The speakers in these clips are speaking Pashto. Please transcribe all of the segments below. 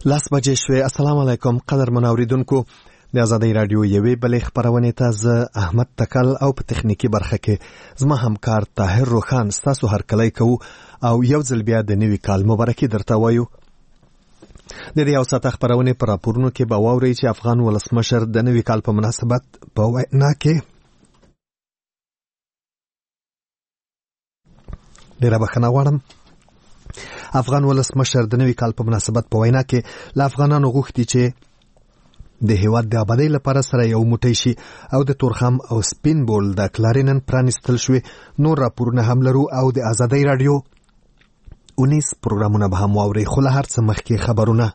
لاس بجې شوې. السلام علیکم قدرمن اوریدونکو، د آزادۍ رادیو یوې بلې خپرونې ته زه احمد تکل او په تخنیکی برخه کې زما همکار طاهر روخان ستاسو هرکلی کوو او یو ځل بیا د نوي کال مبارکي درته وایو. د دې یو ساعته خپرونې پر راپورونو کې به واورئ چې افغان ولسمشر د نوي کال په مناسبت په وینا کې ډېره بخښنه غواړم. افغان ولسمشر د نوي کال په مناسبت په وینا کې له افغانانو غوښتي چې د هیواد د آبادۍ لپاره سره یو موټی شي او د تورخم او سپین بول د کلارینن پرانیستل شوي. نور راپورونه هم لرو او د آزادۍ رادیو 19 پروګرامونه به هم واورئ. خو له هر څه مخکې خبرونه.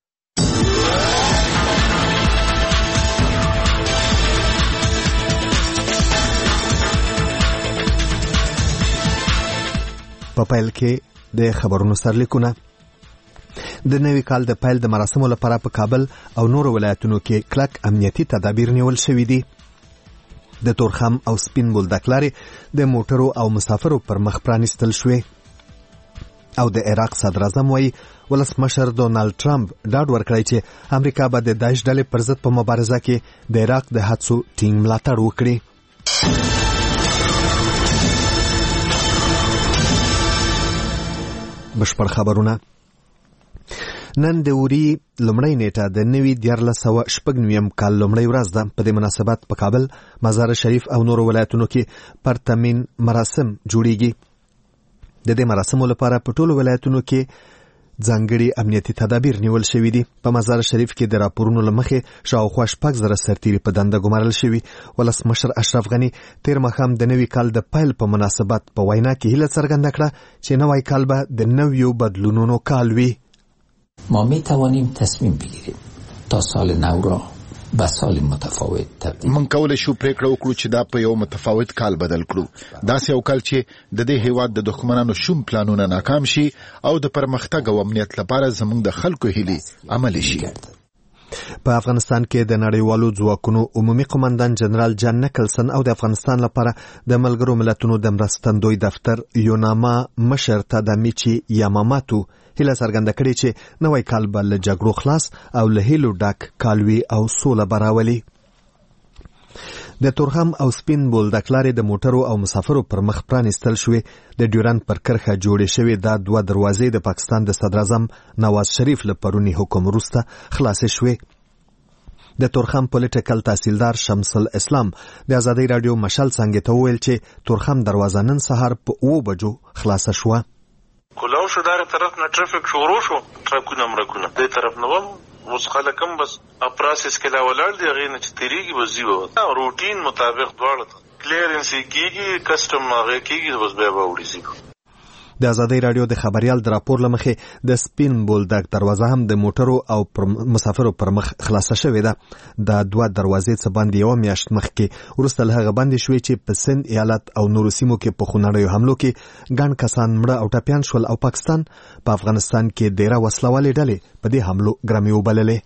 په پیل کې د خبرونو سرلیکونه. د نوي کال د پیل د مراسمو لپاره په کابل او نورو ولایتونو کې کلک امنیتي تدابیر نیول شوي دي. د تورخم او سپین بولدک لارې د موټرو او مسافرو پر مخ پرانیستل شوې او د عراق صدر اعظم وایي ولسمشر ډونالډ ټرمپ ډاډ ورکړی چې امریکا به د داعش ډلې پر ضد په مبارزه کې د عراق د هڅو ټینګ ملاتړ وکړي. بشپړ خبرونه. نن د اوري لومړی نیټه د نوي 1496 کال لومړی ورځ ده. په دې مناسبت په کابل، مزار شریف او نورو ولایتونو کې پرتمین مراسم جوړیږي. د دې مراسمو لپاره په ټولو ولایتونو کې ځانګړي امنیتي تدابیر نیول شوي دي. په مزار شریف کې د راپورونو له مخې شاوخوا 6,000 سرتیري په دنده ګمارل شوي. ولسمشر اشرف غني تیر ماښام د نوي کال د پیل په مناسبت په وینا کې هیله څرګنده کړه چې نوی کال به د نویو بدلونونو کال وي. ما می توانیم تصمیم بگیریم تا سال نو را به سال متفاوت تبدیل. من کولای شو پریکړه وکړو چې دا په یو متفاوت کال بدل کړو. داسې یو کال چې د دې هیواد د دښمنانو شوم پلانونه ناکام شي او د پرمختګ او امنیت لپاره زموږ د خلکو هیلې عملي شي. په افغانستان کې د نړیوالو ځواکونو عمومي قومندان جنرال جان نکلسن او د افغانستان لپاره د ملګرو ملتونو د مرستندوی دفتر یوناما مشر تادامیچی یاماماتو هیله څرګنده کړې چې نوی کال به له جګړو خلاص او له هیلو ډک کال وي او سوله به راولي. د تورخم او سپین بولدک لارې د موټرو او مسافرو پر مخ پرانیستل شوې. د ډیورند پر کرښه جوړې شوې دا 2 دروازې د پاکستان د صدر اعظم نواز شریف له پروني حکم وروسته خلاصې شوې. د تورخم پولیټیکل تحصیلدار شمس الاسلام د آزادۍ رادیو مشال څنګه ته وویل چې تورخم دروازه نن سهار په 9 بجو خلاصه شوه. کلاو شو دغه طرف نه ټرافیک شروع شو، ټرکونه مرکونه دې طرف نه وو. اوس خلک هم بس اپراسس کې لا ولاړ دي، هغې نه چې تیریږي بس ځي به روټین مطابق دواړه کلیرنس کېږي، کسټم هغې کېږي، بس بیا به وړي ځي. د آزادۍ رادیو د خبریال د راپور له مخې د سپین بولدک دروازه هم د موټرو او مسافرو پر مخ خلاصه شوې ده. دا 2 دروازې څه باندې یو میاشت مخکې وروسته له هغه باندې شوې چې په سند ایالت او نورو سیمو کې په خونړیو حملو کې ګڼ کسان مړه او ټپیان شول او پاکستان په افغانستان کې ډېره وسلوالې ډلې په دې حملو ګرمې وبللې.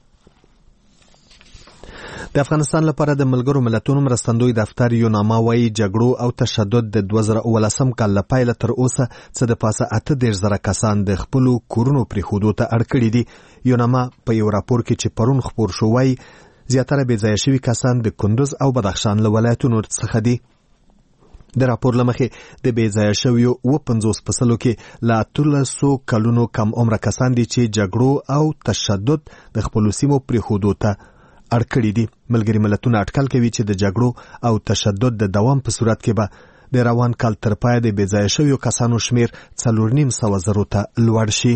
د افغانستان لپاره د ملګرو ملتونو مرستندوی دفتر یوناما وایي جګړو او تشدد د 2019 کال له پیله تر اوسه څه د پاسه 38,000 کسان د خپلو کورونو پرېښودو ته اړ کړي دي. یوناما په یو راپور کې چې پرون خپور شو وایي زیاتره بېځایه شوي کسان د کندوز او بدخشان له ولایتونو څخه دي. د راپور له مخې د بېځایه شویو 50% کې له 1300 کلونو کم عمره کسان دي چې جګړو او تشدد د خپلو سیمو پرېښودو ته اړ کړي دي. ملګري ملتونه اټکل کوي چې د جګړو او تشدد د دوام په صورت کې به د روان کال تر پایه د بېځایه شویو کسانو شمیر 4,500,000 ته لوړ شي.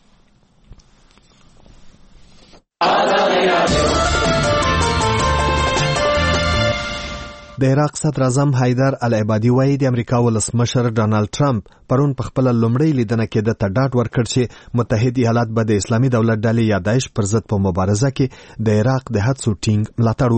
د عراق صدر اعظم حیدر العبادي وایي د امریکا ولسمشر ډونالډ ټرمپ پرون په خپله لومړۍ لیدنه کې د ډاډ ورکړ چې متحد ایالات به د اسلامي دولت ډلې یا داعش پر ضد په مبارزه کې د عراق د هڅو ټینګ ملاتړ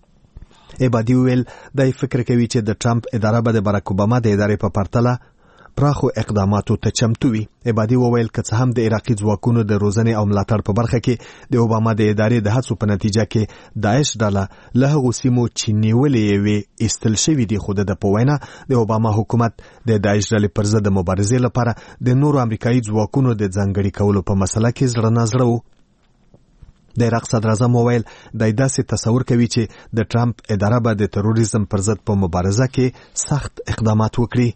وکړي. عبادي ویل دی فکر کوي چې د ټرمپ اداره به د باراک اوباما د ادارې په پرتله پراخو اقداماتو ته چمتو وي. عبادي وویل که څه هم د عراقي ځواکونو د روزنې او ملاتړ په برخه کې د اوباما د ادارې د هڅو په نتیجه کې داعش ډله له هغو سیمو چې نیولې یې وې ایستل شوي دي، خو د په وینا د اوباما حکومت د داعش ډلې پر ضد د مبارزې لپاره د نورو امریکایي ځواکونو د ځانګړي کولو په مسله کې زړه نازړه و. د عراق صدر اعظم وویل دی داسې تصور کوي چې د ټرمپ اداره به د تروریزم پر ضد په مبارزه کې سخت اقدامات وکړي.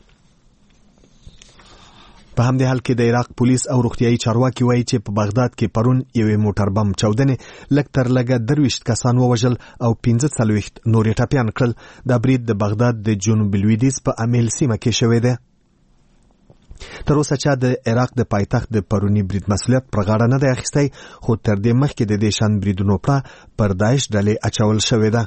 په همدې حال کې د عراق پولیس او روغتیايي چارواکي وایي چې په بغداد کې پرون یوې موټر بم چاودنې لږ تر لږه 23 کسان ووژل او 45 نور یې ټپیان کړل. دا برید د بغداد د جنوب لویدیځ په امیل سیمه کې شوی دی. تر اوسه چا د عراق د پایتخت د پرونی برید مسؤلیت پر غاړه نه دی اخیستی، خو تر دې مخکې د دې شان بریدونو پر داعش ډلې اچول شوې ده.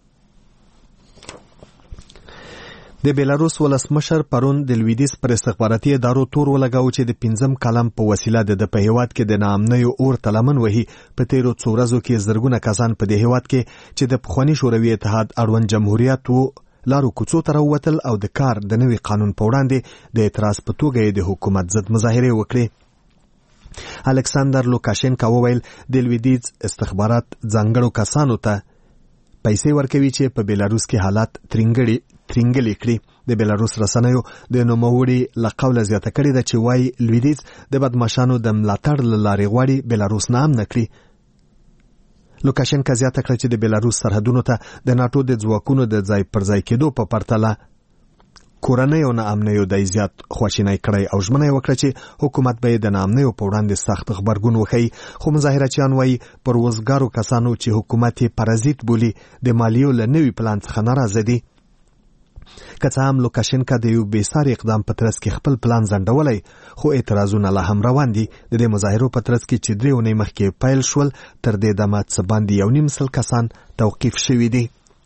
د بیلاروس ولسمشر پرون د لویدیځ پر استخباراتي ادارو تور ولګاو چې د 5م کلم په وسیله د په هیواد کې د ناامنیو اور تلمن وهي. په تیرو څو ورځو کې زرګونه کسان په دې هیواد کې چې د پخواني شوروي اتحاد اړوند جمهوریت وو لارو کوڅو ته راووتل او د کار د نوي قانون په وړاندې د اعتراض په توګه د حکومت ضد مظاهرې وکړې. الکساندر لوکاشینکا وویل د لویدیځ استخبارات ځانګړو کسانو ته پیسې ورکوي چې په بیلاروس کې حالات ترینګلې کړي. د بیلاروس رسنیو د نوموړي له قوله زیاته کړې ده چې وایي لویدیځ د بدمعشانو د ملاتړ له لارې غواړي بیلاروس ناامنه کړي. لوکاشینکا زیاته کړه چې د بیلاروس سرحدونو ته د ناټو د ځواکونو د ځای پر ځای کېدو په پرتله کورنیو ناامنیو د زیات خواشینی کړی او ژمنه یې وکړه چې حکومت به د ناامنیو په وړاندې سخت غبرګون وښیي. خو مظاهرچیان وایي پر وزګارو کسانو چې حکومت یې پرازیت بولي د مالیو له نوي پلان څخه ناراضه دي. که څه هم لوکاشینکا د یو بېساري اقدام په ترڅ کې خپل پلان ځنډولی، خو اعتراضونه لا هم روان دي. د دې مظاهرو په ترڅ کې چې 3 اونۍ مخکې پیل شول، تر دې دمه څه باندې 1.5 سل کسان توقیف شوي دي.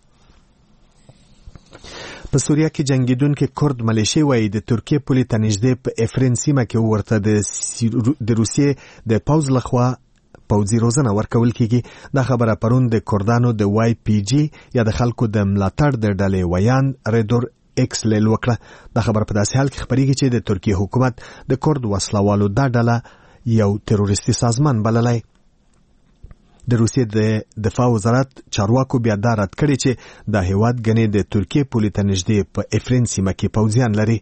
په سوریه کې جنګیدونکي کورد ملیشې وایي د ترکیې پولې ته نږدې په افرین سیمه کې ورته د روسیې د پوځ لخوا پوځي روزنه ورکول کیږي. دا خبره پرون د کردانو د YPG یا د خلکو د ملاتړ د ډلې ویان ریدور ایکس لیل وکړه. دا خبر په داسې حال کې خبرېږي چې د ترکیې حکومت د کورد وسلوالو دا ډله یو تروریستي سازمان بللی. د روسیې د دفاع وزارت چارواکو بیا دا رد کړي چې دا هیواد ګنې د ترکیې پولې ته نږدې په افرین سیمه کې پوځیان لري.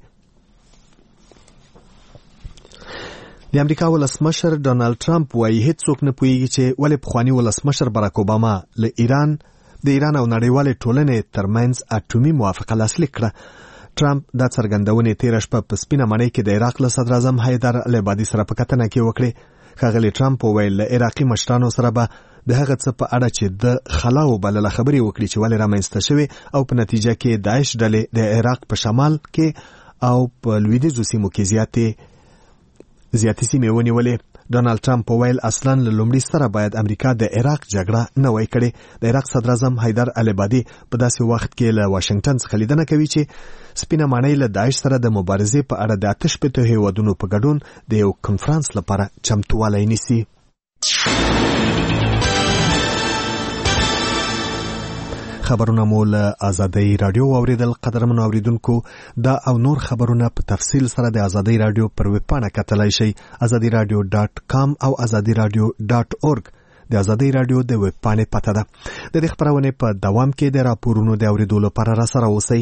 د امریکا ولسمشر ډونالد ټرمپ وایي هیڅوک نه پوهیږي چې ولې پخواني ولسمشر براک اوباما له ایران او نړیوالې ټولنې ترمنځ اټومي موافقه لاسلیک کړه. ټرمپ دا څرګندونې تېره شپه په سپینه ماڼۍ کې د عراق له صدر اعظم حیدر العبادي سره په کتنه کې وکړې. ښاغلي ټرمپ وویل له عراقي مشرانو سره به د هغه څه په اړه چې د خلاو بلله خبرې وکړي چې ولې رامنځته شوې او په نتیجه کې داعش ډلې د عراق په شمال کې او په لویدیځو سیمو کې زیاتې سیمې ونیولې. ډونالد ټرمپ وویل اصلاً له لومړي سره باید امریکا د عراق جګړه نه وای کړې. د عراق صدر اعظم حیدر العبادي په داسې وخت کې له واشنگټن څخه لیدنه کوي چې سپینه ماڼۍ له داعش سره د مبارزې په اړه د 8 هیوادونو په ګډون د یو کنفرانس لپاره چمتووالی نیسي. خبرونه مو له آزادۍ رادیو واوریدل. قدرمنو اوریدونکو، دا او نور خبرونه په تفصیل سره د آزادۍ رادیو پر ویب پاڼه کتلای شئ azadiradio.com او azadiradio.org. د آزادۍ رادیو د ویب پاڼې پته ده. د دې خبرونه په دوام کې د راپورونو د اوریدلو لپاره را سره اوسئ.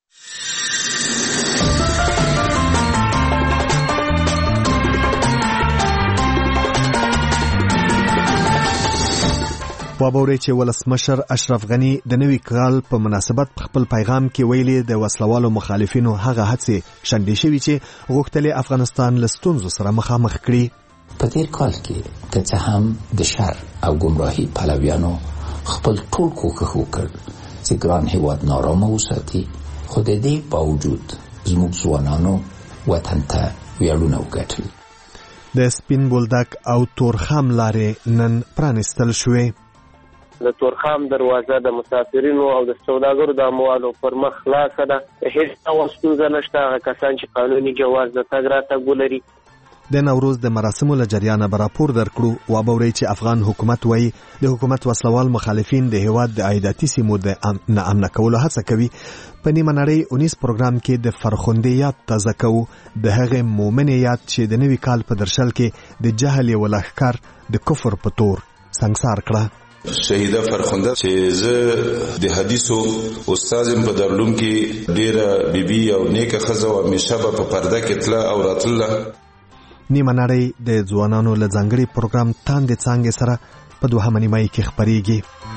وابوري چې ولسمشر اشرف غنی د نوي کال په مناسبت خپل پیغام کې ویلي د وسلوالو مخالفینو هغه هڅې شنډې شوي چې غوښتل افغانستان له ستونزو سره مخامخ کړي. په تیر کال کې که څه هم د شر او ګمراهي پلویانو خپل ټول کوښښ وکړ چې ګران هیواد نارامه وساتي، خو د دې باوجود زموږ ځوانانو وطن ته ویاړونه وګټل. د سپین بولدک او تورخم لارې نن پرانستل شوې. د تورخم دروازه د مسافرینو او د سوداګرو د اموالو پر مخ خلاصه ده. هیڅ ډول ستونزه نشته. هغه کسان چې قانوني جواز د تګ راتګ ولري. د نوروز د مراسمو له جریانه به راپور درکړو و به اورئ چې افغان حکومت وایي د حکومت وسلوال مخالفین د هیواد د عایداتي سیمو د ناامنه کولو هڅه کوي. په نیمه نړۍ 19 پروګرام کې د فرخندې یاد تازه کوو، د هغې مومنې یاد چې د نوي کال په درشل کې د جهل یو لښکر د کفر په تور سنګسار کړه. شهیده فرخنده چې زه د حدیثو استاد په دارالعلوم کې ډیره بیبي او نیکه ښځه او همیشه به په پرده کې تله او راتله. نیمه نړۍ د ځوانانو له ځانګړي پروګرام تاندې څانګې سره په 2 نیمایي کې خپریږي.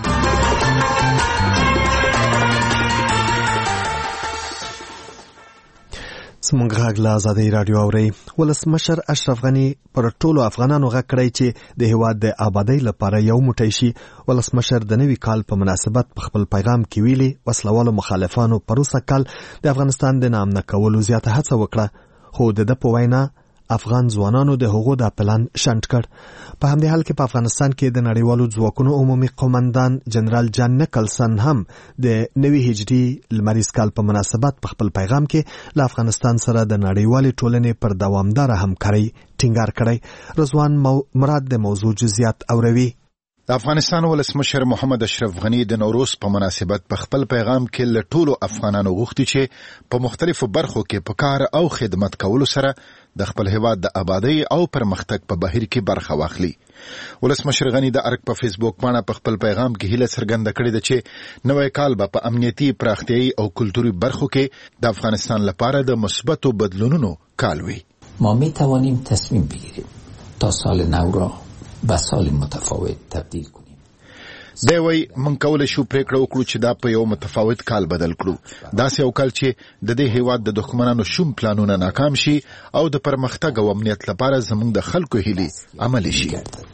زموږ غږ له ازادۍ راډیو اورئ. ولسمشر اشرف غني پر ټولو افغانانو غږ کړی چې د هیواد د آبادۍ لپاره یو موټی شي. ولسمشر د نوي کال په مناسبت په خپل پیغام کې ویلي وسلوالو مخالفانو پروسه کال د افغانستان د ناامنه کولو زیاته هڅه وکړه، خو د په وینا افغان ځوانانو د هغو د پلان شنډ کړ. په همدې حال کې په افغانستان کې د نړیوالو ځواکونو عمومي قومندان جنرال جان نیکلسن هم د نوي هجري لمریز کال په مناسبت په خپل پیغام کې له افغانستان سره د نړیوالې ټولنې پر دوامداره همکارۍ ټینګار کړی. رضوان مراد د موضوع جزئیات اوروي. د افغانستان ولسمشر محمد اشرف غني د نوروز په مناسبت په خپل پیغام کې له ټولو افغانانو غوښتي چې په مختلفو برخو کې په کار او خدمت کولو سره د خپل هیواد د آبادۍ او پرمختګ په بهیر کې برخه واخلي. ولسمشر غني د ارګ په فیسبوک باندې په خپل پیغام کې هیله څرګنده کړې ده چې نوی کال به په امنیتي، پراختیایي او کلتوري برخو کې د افغانستان لپاره د مثبتو بدلونونو کال وي. ما می توانیم تصمیم بگیریم تا سال نو را به سال متفاوت تبدیل کنیم. دی وی من کولای شو پریکړه وکړو چې دا په یو متفاوت کال بدل کړو، داسې یو کال چې د دې هیواد د دښمنانو شوم پلانونه ناکام شي او د پرمختګ او امنیت لپاره زموږ د خلکو هیلې عملي شي.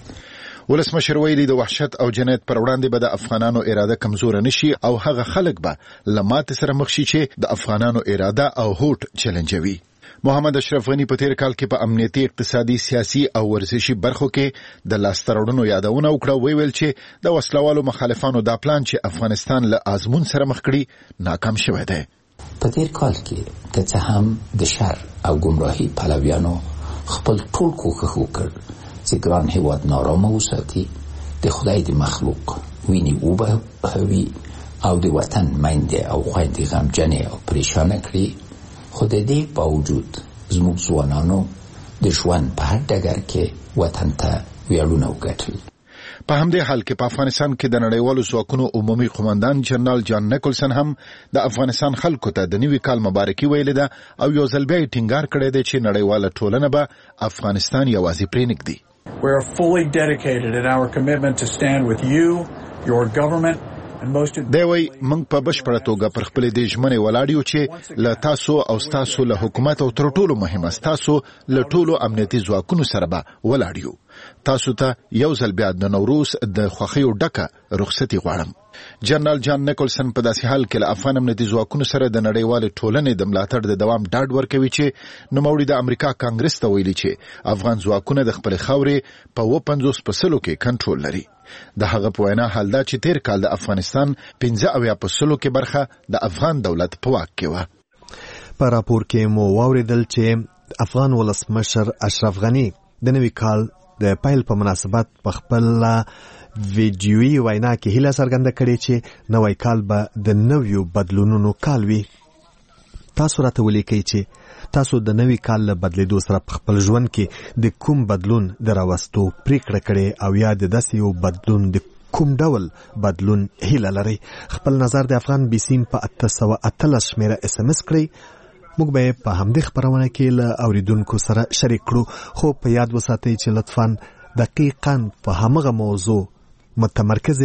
ولسمشر ویلي د وحشت او جنایت پر وړاندې به د افغانانو اراده کمزوره نشي او هغه خلک به له ماتې سره مخ شي چې د افغانانو اراده او هوډ چیلنجوي. محمد اشرف غني په تیر کال کې په امنیتي، اقتصادي، سیاسي او ورزشي برخو کې د لاسته راوړنو یادونه وکړه. ویل چې د وسلوالو مخالفانو دا پلان چې افغانستان له آزمون سره مخ کړي ناکام شوی دی. په تیر کال کې که څه هم د شر او گمراهي پلویانو خپل ټول کوښښ وکړ چې ګران هیواد نارامه وساتي، د خدای د مخلوق وینې وبهوي او د وطن میندې او خویندې غمجنې او پریشانه کړي، خو د دې باوجود زموږ ځوانانو د ژوند په هر ډګر کې وطن ته ویاړونه وګټل. په همدې حال کې په افغانستان کې د نړیوالو ځواکونو عمومي قومندان جنرال جان نیکلسن هم د افغانستان خلکو ته د نوي کال مبارکي ویلې ده او یو ځل بیا یې ټینګار کړی دی چې نړیواله ټولنه به افغانستان یوازې پرېنږدي. We are fully dedicated in our commitment to stand with you, your government. دی وی موږ په بشپړه توګه پر خپلې دې ژمنې ولاړ یو چې له تاسو او ستاسو له حکومت او تر ټولو مهمه ستاسو له ټولو امنیتي ځواکونو سره به ولاړ یو. تاسو ته یو ځل بیا د نوروز د خوښیو ډکه رخصتي غواړم. جنرال جان نیکلسن په داسې حال کې له افغان امنیتي ځواکونو سره د نړیوالې ټولنې د ملاتړ د دوام ډاډ ورکوي چې نوموړي د امریکا کانګرس ته ویلي چې افغان ځواکونه د خپلې خاورې په 50% کې کنټرول لري. د هغه په وینا حال دا چې تیر کال د افغانستان 50% کې برخه د افغان دولت په واک کې و. په راپور کې مو واوریدل چې افغان ولسمشر اشرف غني د نوي کال د پیل په مناسبت په خپل ویډیویي وینا کې هیله څرګنده کړې چې نوی کال به د نویو بدلونونو کال وي. تاسو راته ولیکئ چې تاسو د نوي کال له بدلیدو سره په خپل ژوند کې د کوم بدلون د راوستو پریکړه کړې او یا د داسې یو بدلون د کوم ډول بدلون هیله لرئ. خپل نظر د افغان بیسیم په 818 شمیره SMS کړئ. موږ به په همدې خبرونه کې له اوریدونکو سره شریک کړو، خو په یاد وساتئ چې لطفاً دقیقاً په همغه موضوع متمرکز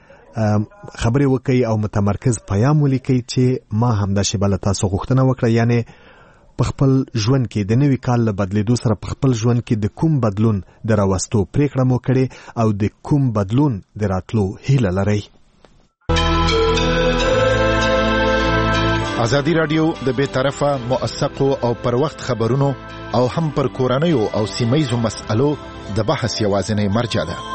خبرې وکړئ او متمرکز پیام ولیکئ چې ما همدا شیبه له تاسو غوښتنه وکړه، یعنی په خپل ژوند کې د نوي کال له بدلیدو سره په خپل ژوند کې د کوم بدلون د راوستو پریکړه مو کړې او د کوم بدلون د راتلو هیله لرئ. ازادي رادیو د بې طرفه، موثقو او پر وخت خبرونو او هم پر کورنیو او سیمه‌یزو مسألو د بحث یوازینی مرجع ده.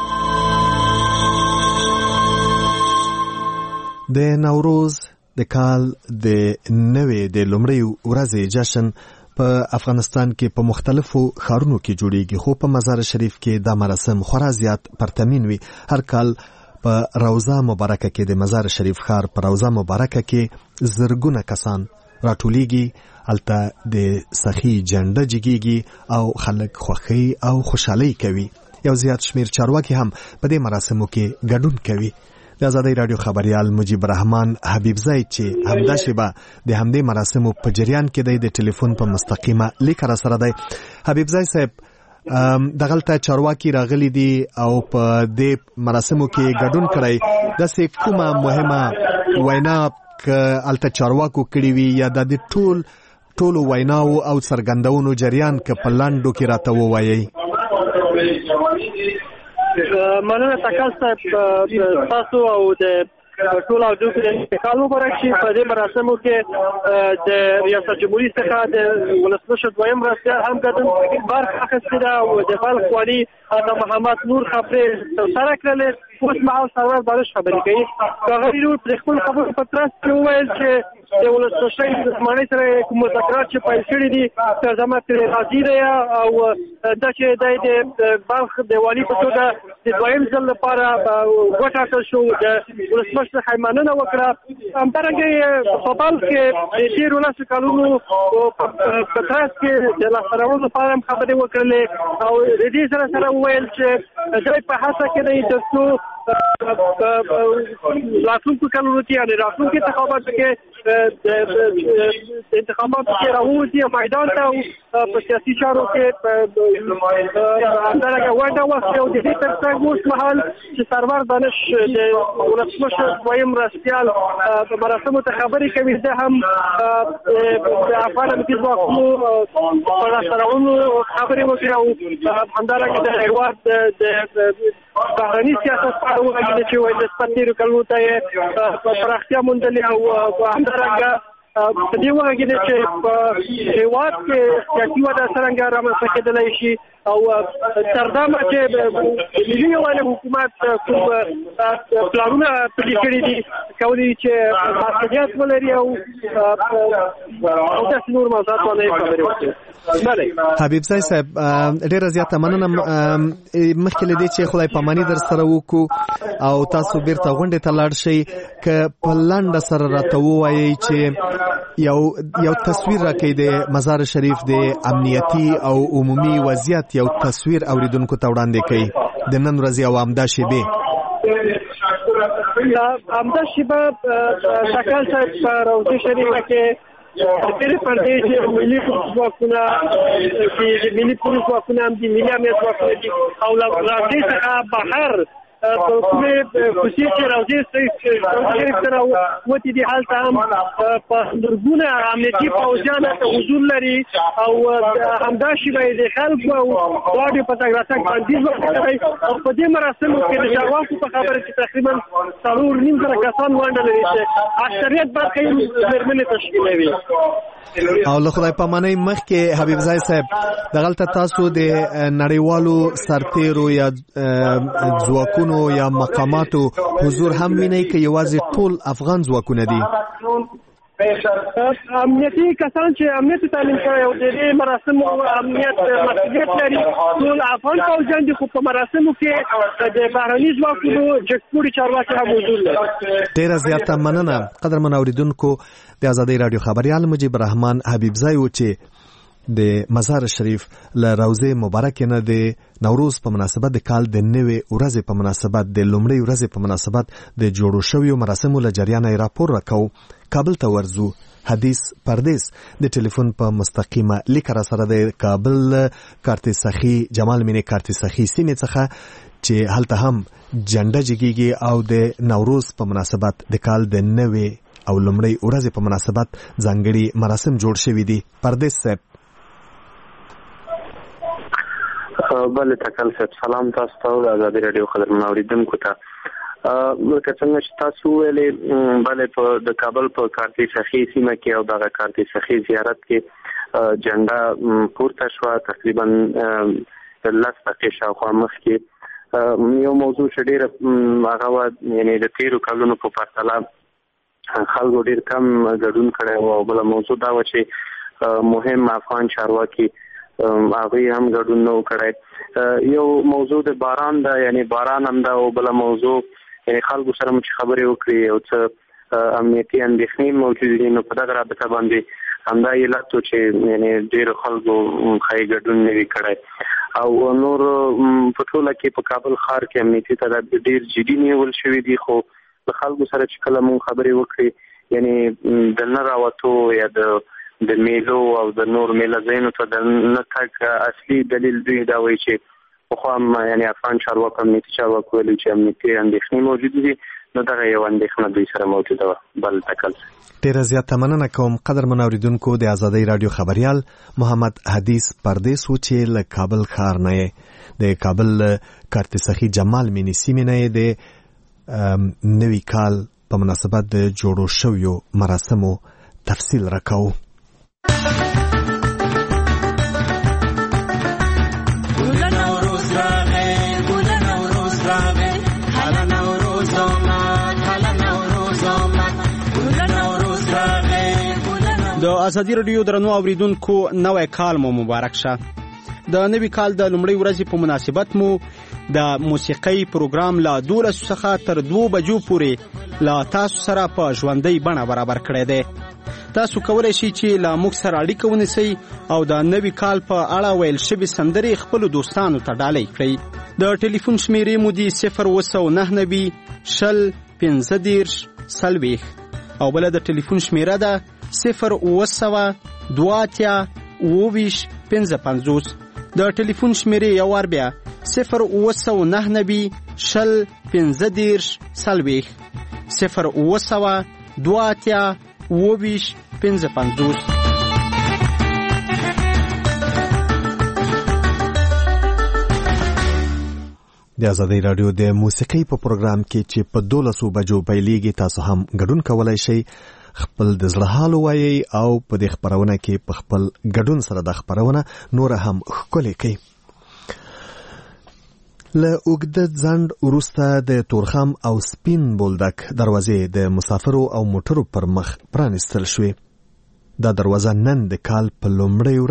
د نوروز د کال د نوې د لومړۍ ورځې جشن په افغانستان کې په مختلفو ښارونو کې جوړیږي، خو په مزار شریف کې دا مراسم خورا زیات پرتمین وي. هر کال په روضه مبارکه کې د مزار شریف ښار په روضه مبارکه کې زرګونه کسان راټولیږي، هلته د سخي جنډه جګیږي او خلک خوښي او خوشحالي کوي. یو زیات شمیر چارواکي هم په دې مراسمو کې ګډون کوي. د آزادۍ رادیو خبريال مجيب الرحمن حبیبزی چې همدا شیبه د همدې مراسمو په جریان کې دی، د ټلیفون په مستقیمه لیک را سره دی. حبیبزی صاحب، دغلته چارواکي راغلي دي او په دې مراسمو کې ګډون کړی، داسې کومه مهمه وینا که الته چارواکو کړي وي یا د ټولو ویناو او څرګندونو جریان که په لنډو کې راته ووایي؟ مننه تکل صاحب، تاسو او د ټول او د کال مبارک شي. په دې مراسمو کې د ریاست جمهوریت څخه د ولسمشر دویم مرستیال هم ګډون برخه اخیستې ده او د بلخ والي د محمد نور خبرې ترسره کړلې. اوس مهال سرور دانش خبرې کوي. هغه نور پر خپل خبرو په ترڅ کې وویل چې د ولسمشر د زمانې سره کوم مذاکرات چې پیل شوي دي تر زما ترې راضي دی او دا چې د بلخ د والي په توګه د دویم ځل لپاره وټاکل شو، د ولسمشر مننه وکړه. همدارنګه په بلخ کې د تېرو 10 کلونو په ترڅ کې د لاسته راوړلو لپاره هم خبرې وکړلې او د دې سره وویل چې دوی په هڅه کې دي تر څو راتلونکو کلونو کې یعنې راتلونکي انتخاباتو کې انتخاباتو کې راووځي میدان ته او په سیاسي چارو کې همدارنګه ونډه واخلي. او د دې تر څنګ اوس مهال چې سرور دانش د ولسمشر دویم مرستیال په مراسمو ته خبرې کوي، زه هم د افغان امنیتي ځواکونو په لاسته راوړلو خبرې وکړې او همدارنګه د هېواد د بهرني سیاست په اړه وغږېدې چې نسبت تېرو کلونو ته یې پراختیا موندلې او همدارنګه په دې وغږېدې چې په هېواد کې سیاسي وده څرنګه رامنځته کېدلی شي او تر دامه چې ملي یووالی حکومت کوم پلانونه پلي کړي دي کولی چې مسؤلیت ولري او داسې نور موضوعات باندې خبرې وکړي. حبیبزی صاحب، ډیره زیاته مننه. مخکې له دې چې خدای پاماني در سره وکړو او تاسو بیرته غونډې ته لاړ شئ، که په لنډه سره راته ووایئ چې یو تصویر راکړئ د مزار شریف د امنیتي او عمومي وضعیت، یو تصویر اوریدونکو ته وړاندې کړئ د نن ورځې او همدا شیبې. همدا شیبه تکل صاحب په روضه شریفه کې تیرې پردې چې ملي ځواکونه چې ملي پولیس ځواکونه هم دي، ملي امنیت ځواکونه دي او له راځي څخه بهر کومې کوڅې چې روضه شریف سره وتې دي هلته هم په زرګونه امنیتي پوځیان حضور لري او همدا شیبه د خلکو او واډي په تګ راتګ بندیز ورکړی او په دې مراسمو کې د چارواکو په خبره چې تقریبا 4.5 کسان ونډه لري چې اکثریت برخه یې مېرمنې تشکیلوي. او له خدای پامانۍ مخکې حبیبزی صاحب، دغلته تاسو د نړیوالو سرتیرو یا ځواکونو یا مقاماتو حضور هم وینئ که یوازې ټول افغان ځواکونه دي؟ امنیتي کسان چې امنیت تعلیم کړی او د دې مراسمو امنیت مسؤلیت لري ټول افغان پوځیان دي، خو په مراسمو کې د بهرني ځواکونو جګپوړي چارواکي هم حضور لري. ډېره زیاته مننه. قدرمن اورېدونکو، د آزادۍ راډیو خبریال مجيب الرحمن حبیبزی و چې د مزار شریف له روضه مبارک نه د نوروز په مناسبت د کال د نوې ورځې په مناسبت د لومړۍ ورځې په مناسبت د جوړو شویو مراسمو له جریانه راپور راکو. کابل ته ورځو. حدیث پردیس د ټلیفون په مستقیمه لیک را سره د کابل کارت سخی جمال مینه کارت سخی سیمې څخه چې هلته هم جنډه جګیږي او د نوروز په مناسبت د کال د نوې او لومړۍ ورځې په مناسبت ځانګړي مراسم جوړ شوي دي. پردیس صاحب. بله تکل صاحب، سلام تاسو ته او آزادۍ راډیو قدرمن اوریدونکو ته. لکه څنګه چې تاسو ویلې، بله په د کابل په کارتي سخي سیمه کې او دغه کارتي سخي زیارت کې جنډه پورته شوه تقریبا 10 دقیقې شاوخوا مخکې. یو موضوع چې ډېره هغه وه، یعنې د تېرو کلونو په پرتله خلکو ډېر کم ګډون کړی و او بله موضوع دا وه چې مهم افغان چارواکي هغه هم ګډون نو کړی. یو موضوع د باران دا یعنی باران هم دا او بل موضوع یعنی خلکو سره مې خبرې وکړې او څه امنیتي اندېښنې موجود دي. نو په دغه رابطه باندې همدا علت چې یعنی ډېر خلکو خای ګډون نه وی کړی او نور په ټوله کې په کابل ښار کې امنیتي تدابیر ډېر جدي نیول شوي دي. خو د خلکو سره چې کله مونږ خبرې وکړې یعنی د نه راوتو یا د میلو او د نور میله ځایونو ته د نه تګ اصلي دلیل دوی دا وایي چې پخوا هم یعنی افغان چارواکو امنیتي چارواکو ویلي چې امنیتي اندېښنې موجودې دي. نو دغه یو اندېښنه دوی سره موجوده وه بل ټکل. ډېره زیاته مننه کوم قدرمن اورېدونکو. د ازادۍ راډیو خبریال محمد حدیث پردیس و چې له کابل ښار نه یې د کابل کارتسخي جمال مینی سیمې نه یې د نوی کال په مناسبت د جوړو شویو مراسمو تفصیل راکاو. د ازادي راډیو درنو اوریدونکو نوی کال مو مبارک شه. د نوی کال د لومړۍ ورځې په مناسبت مو د موسیقۍ پروګرام لا 12 څخه تر 2 بجو پورې لا تاسو سره په ژوندۍ بڼه برابر کړی دی. تاسو کولی شئ چې لا موږ سره اړیکه ونیسئ او د نوي کال په اړه ویل شوي سندرې خپلو دوستانو ته ډالۍ کړئ. د ټلیفون شمیرې مو دي 0999 شل 15 40 او بله د ټلیفون شمیره ده 0800 22 25. د ټلیفون شمیرې یو وار بیا 0899 شل 15 40 0800 22 25. د ازادۍ راډیو د موسیقۍ په پروګرام کې چې په 12 بجو پیلېږي تاسو هم ګډون کولای شئ. خپل د زړه حال ووایئ او په دې خپرونه کې په خپل ګډون سره د خپرونه نور هم ښکلې کړئ. له اوږده ځنډ وروسته د تورخم او سپین بولدک دروازې د مسافرو او موټرو پر مخ پرانیستل شوې. دا دروازه نن د کال په لومړۍ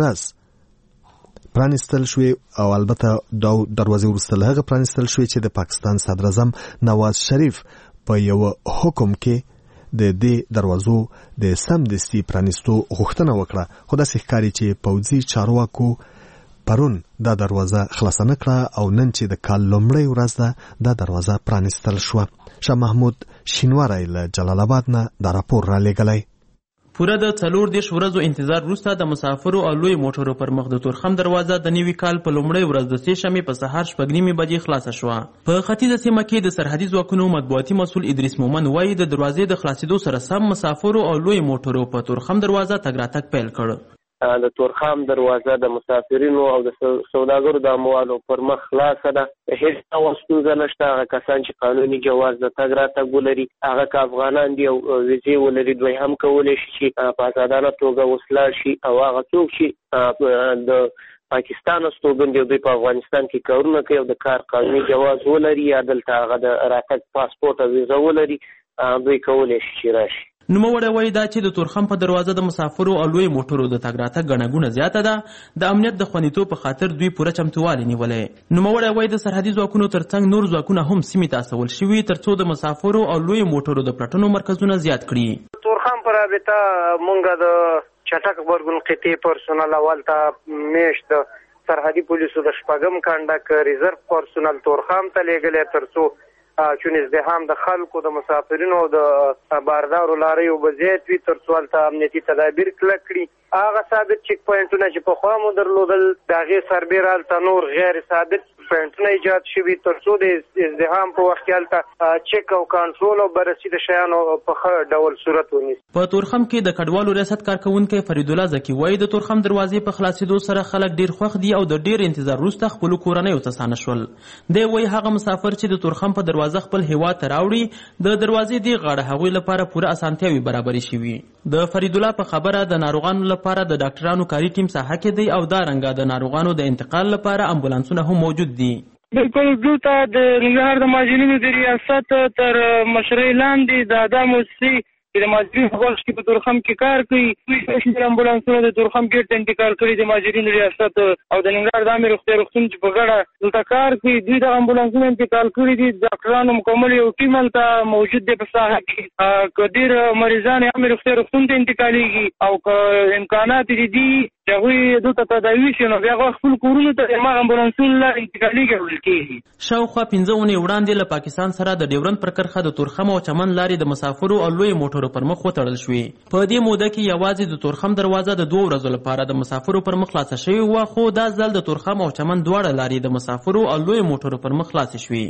ورځ پرانیستل شوې او البته دا دروازې وروسته له هغه پرانیستل شوې چې د پاکستان صدر اعظم نواز شریف په یو حکم کې د دې دروازو د سمدستي پرانیستو غوښتنه وکړه. خو داسې ښکاري چې پوځي چارواکو پرون دا دروازه خلاصه نه کړه او نن چې د کال لومړۍ ورځ ده دا دروازه پرانیستل شوه. شاه محمود شینواری له جلال آباد نه دا راپور را لېږلی. پوره د 40 ورځو انتظار وروسته د مسافرو او لوی موټرو پر مخ د تورخم دروازه د نوي کال په لومړۍ ورځ د سې شنبې په سهار 6:30 بجې خلاصه شوه. په ختیځه سیمه کې د سرحدي ځواکونو مطبوعاتي مسؤل ادریس مومن وایي د دروازې د خلاصېدو سره سم مسافرو او لوی موټرو په تورخم دروازه تګ راتګ پیل کړ. د تورخم دروازه د مسافرینو او د سوداګرو د اموالو پر مخ خلاصه ده. هیڅ ستونزه نشته. هغه کسان چې قانوني جواز د تګ راتګ ولري هغه که افغانان دي او ویزې ولري دوی هم کولی شي چې په ازادانه توګه وسلاړ شي او هغه څوک چې د پاکستان استوګن دی دوی په افغانستان کې کارونه کوي او د کار قانوني جواز ولري یا دلته هغه د راتګ پاسپورت او ویزه ولري دوی کولی شي چې راشي. نوموړی وایي دا چې د تورخم په دروازه د مسافرو او لوی موټرو د تګ راتګ ګڼه ګوڼه زیاته ده. د امنیت د خوندیتوب په خاطر دوی پوره چمتووالی نیولی. نوموړی وایي د سرحدي ځواکونو ترڅنګ نور ځواکونه هم سیمې ته استول شوي ترڅو د مسافرو او لوی موټرو د پلټنو مرکزونه زیات کړي. تورخم په رابطه مونږ د چټک غبرګون قطعې پرسونل اول ته میاشت د سرحدي پولیسو د شپږم کنډک ریزرو پرسونل تورخم ته لېږلی ترڅو چون ازدحام د خلکو د مسافرینو او د باردارو لاریو به زیات وي ترڅو هلته امنیتي تدابیر کلک کړي. هغه ثابت چیک پوینټونه چې پخوا مو درلودل د هغې سربیره هلته نور غیر ثابت پوینټونه ایجاد شوي ترڅو د ازدحام په وخت کې هلته چیک او کنټرول او بررسي د شیانو په ښه ډول صورت ونیسي. په تورخم کې د کډوالو ریاست کارکوونکی فریدالله زکي وایي د تورخم دروازې په خلاصېدو سره خلک ډېر خوښ دي او د ډېر انتظار وروسته خپلو کورنیو ته ستانه شول. دی وایي هغه مسافر چې د تورخم په دروازه خپل هیواد ته راوړي د دروازې دې غاړه هغوی لپاره پوره اسانتیاوې برابرې شوي. د فریدالله په خبره د ناروغانو لپاره د ډاکټرانو کاري ټیم ساحه کې دی او دا رنګه د ناروغانو د انتقال لپاره امبولانسونه هم موجود دي. بالکل دلته د ننګرهار د ماجنینو د ریاست تر مشرۍ لاندې د دا موسسې چې د ماجرینو په بخش کې په تورخم کې کار کوي. دوی امبولانسونه د تورخم ګیټ ته انتقال کړي د ماجرینو ریاست او د ننګرهار د عامې روغتیا روغتون چې په ګډه دلته کار کوي. دوی د امبولانسونو انتقال کړي دي. ډاکټرانو مکمل یو ټیم هلته موجود دی په ساحه کې. که ډېر مریضان عامې روغتیا روغتون ته انتقالېږي او که امکانات دي چې هغوی دلته تداوي شي نو بیا هغوی خپل کورونو ته د هماغه امبولانسونو له لارې انتقالېږي او وړل کېږي. شاوخوا 15 اونۍ وړاندې له پاکستان سره د ډیورند پر کرښه د تورخم او چمن لارې د مسافرو او لوی موټرو پر مخ وتړل شوې. په دې موده کې یوازې د تورخم دروازه د 2 ورځو لپاره د مسافرو پر مخ خلاصه شوې وه، خو دا ځل د تورخم او چمن دواړه لارې د مسافرو او لوی موټرو پر مخ خلاصې شوې.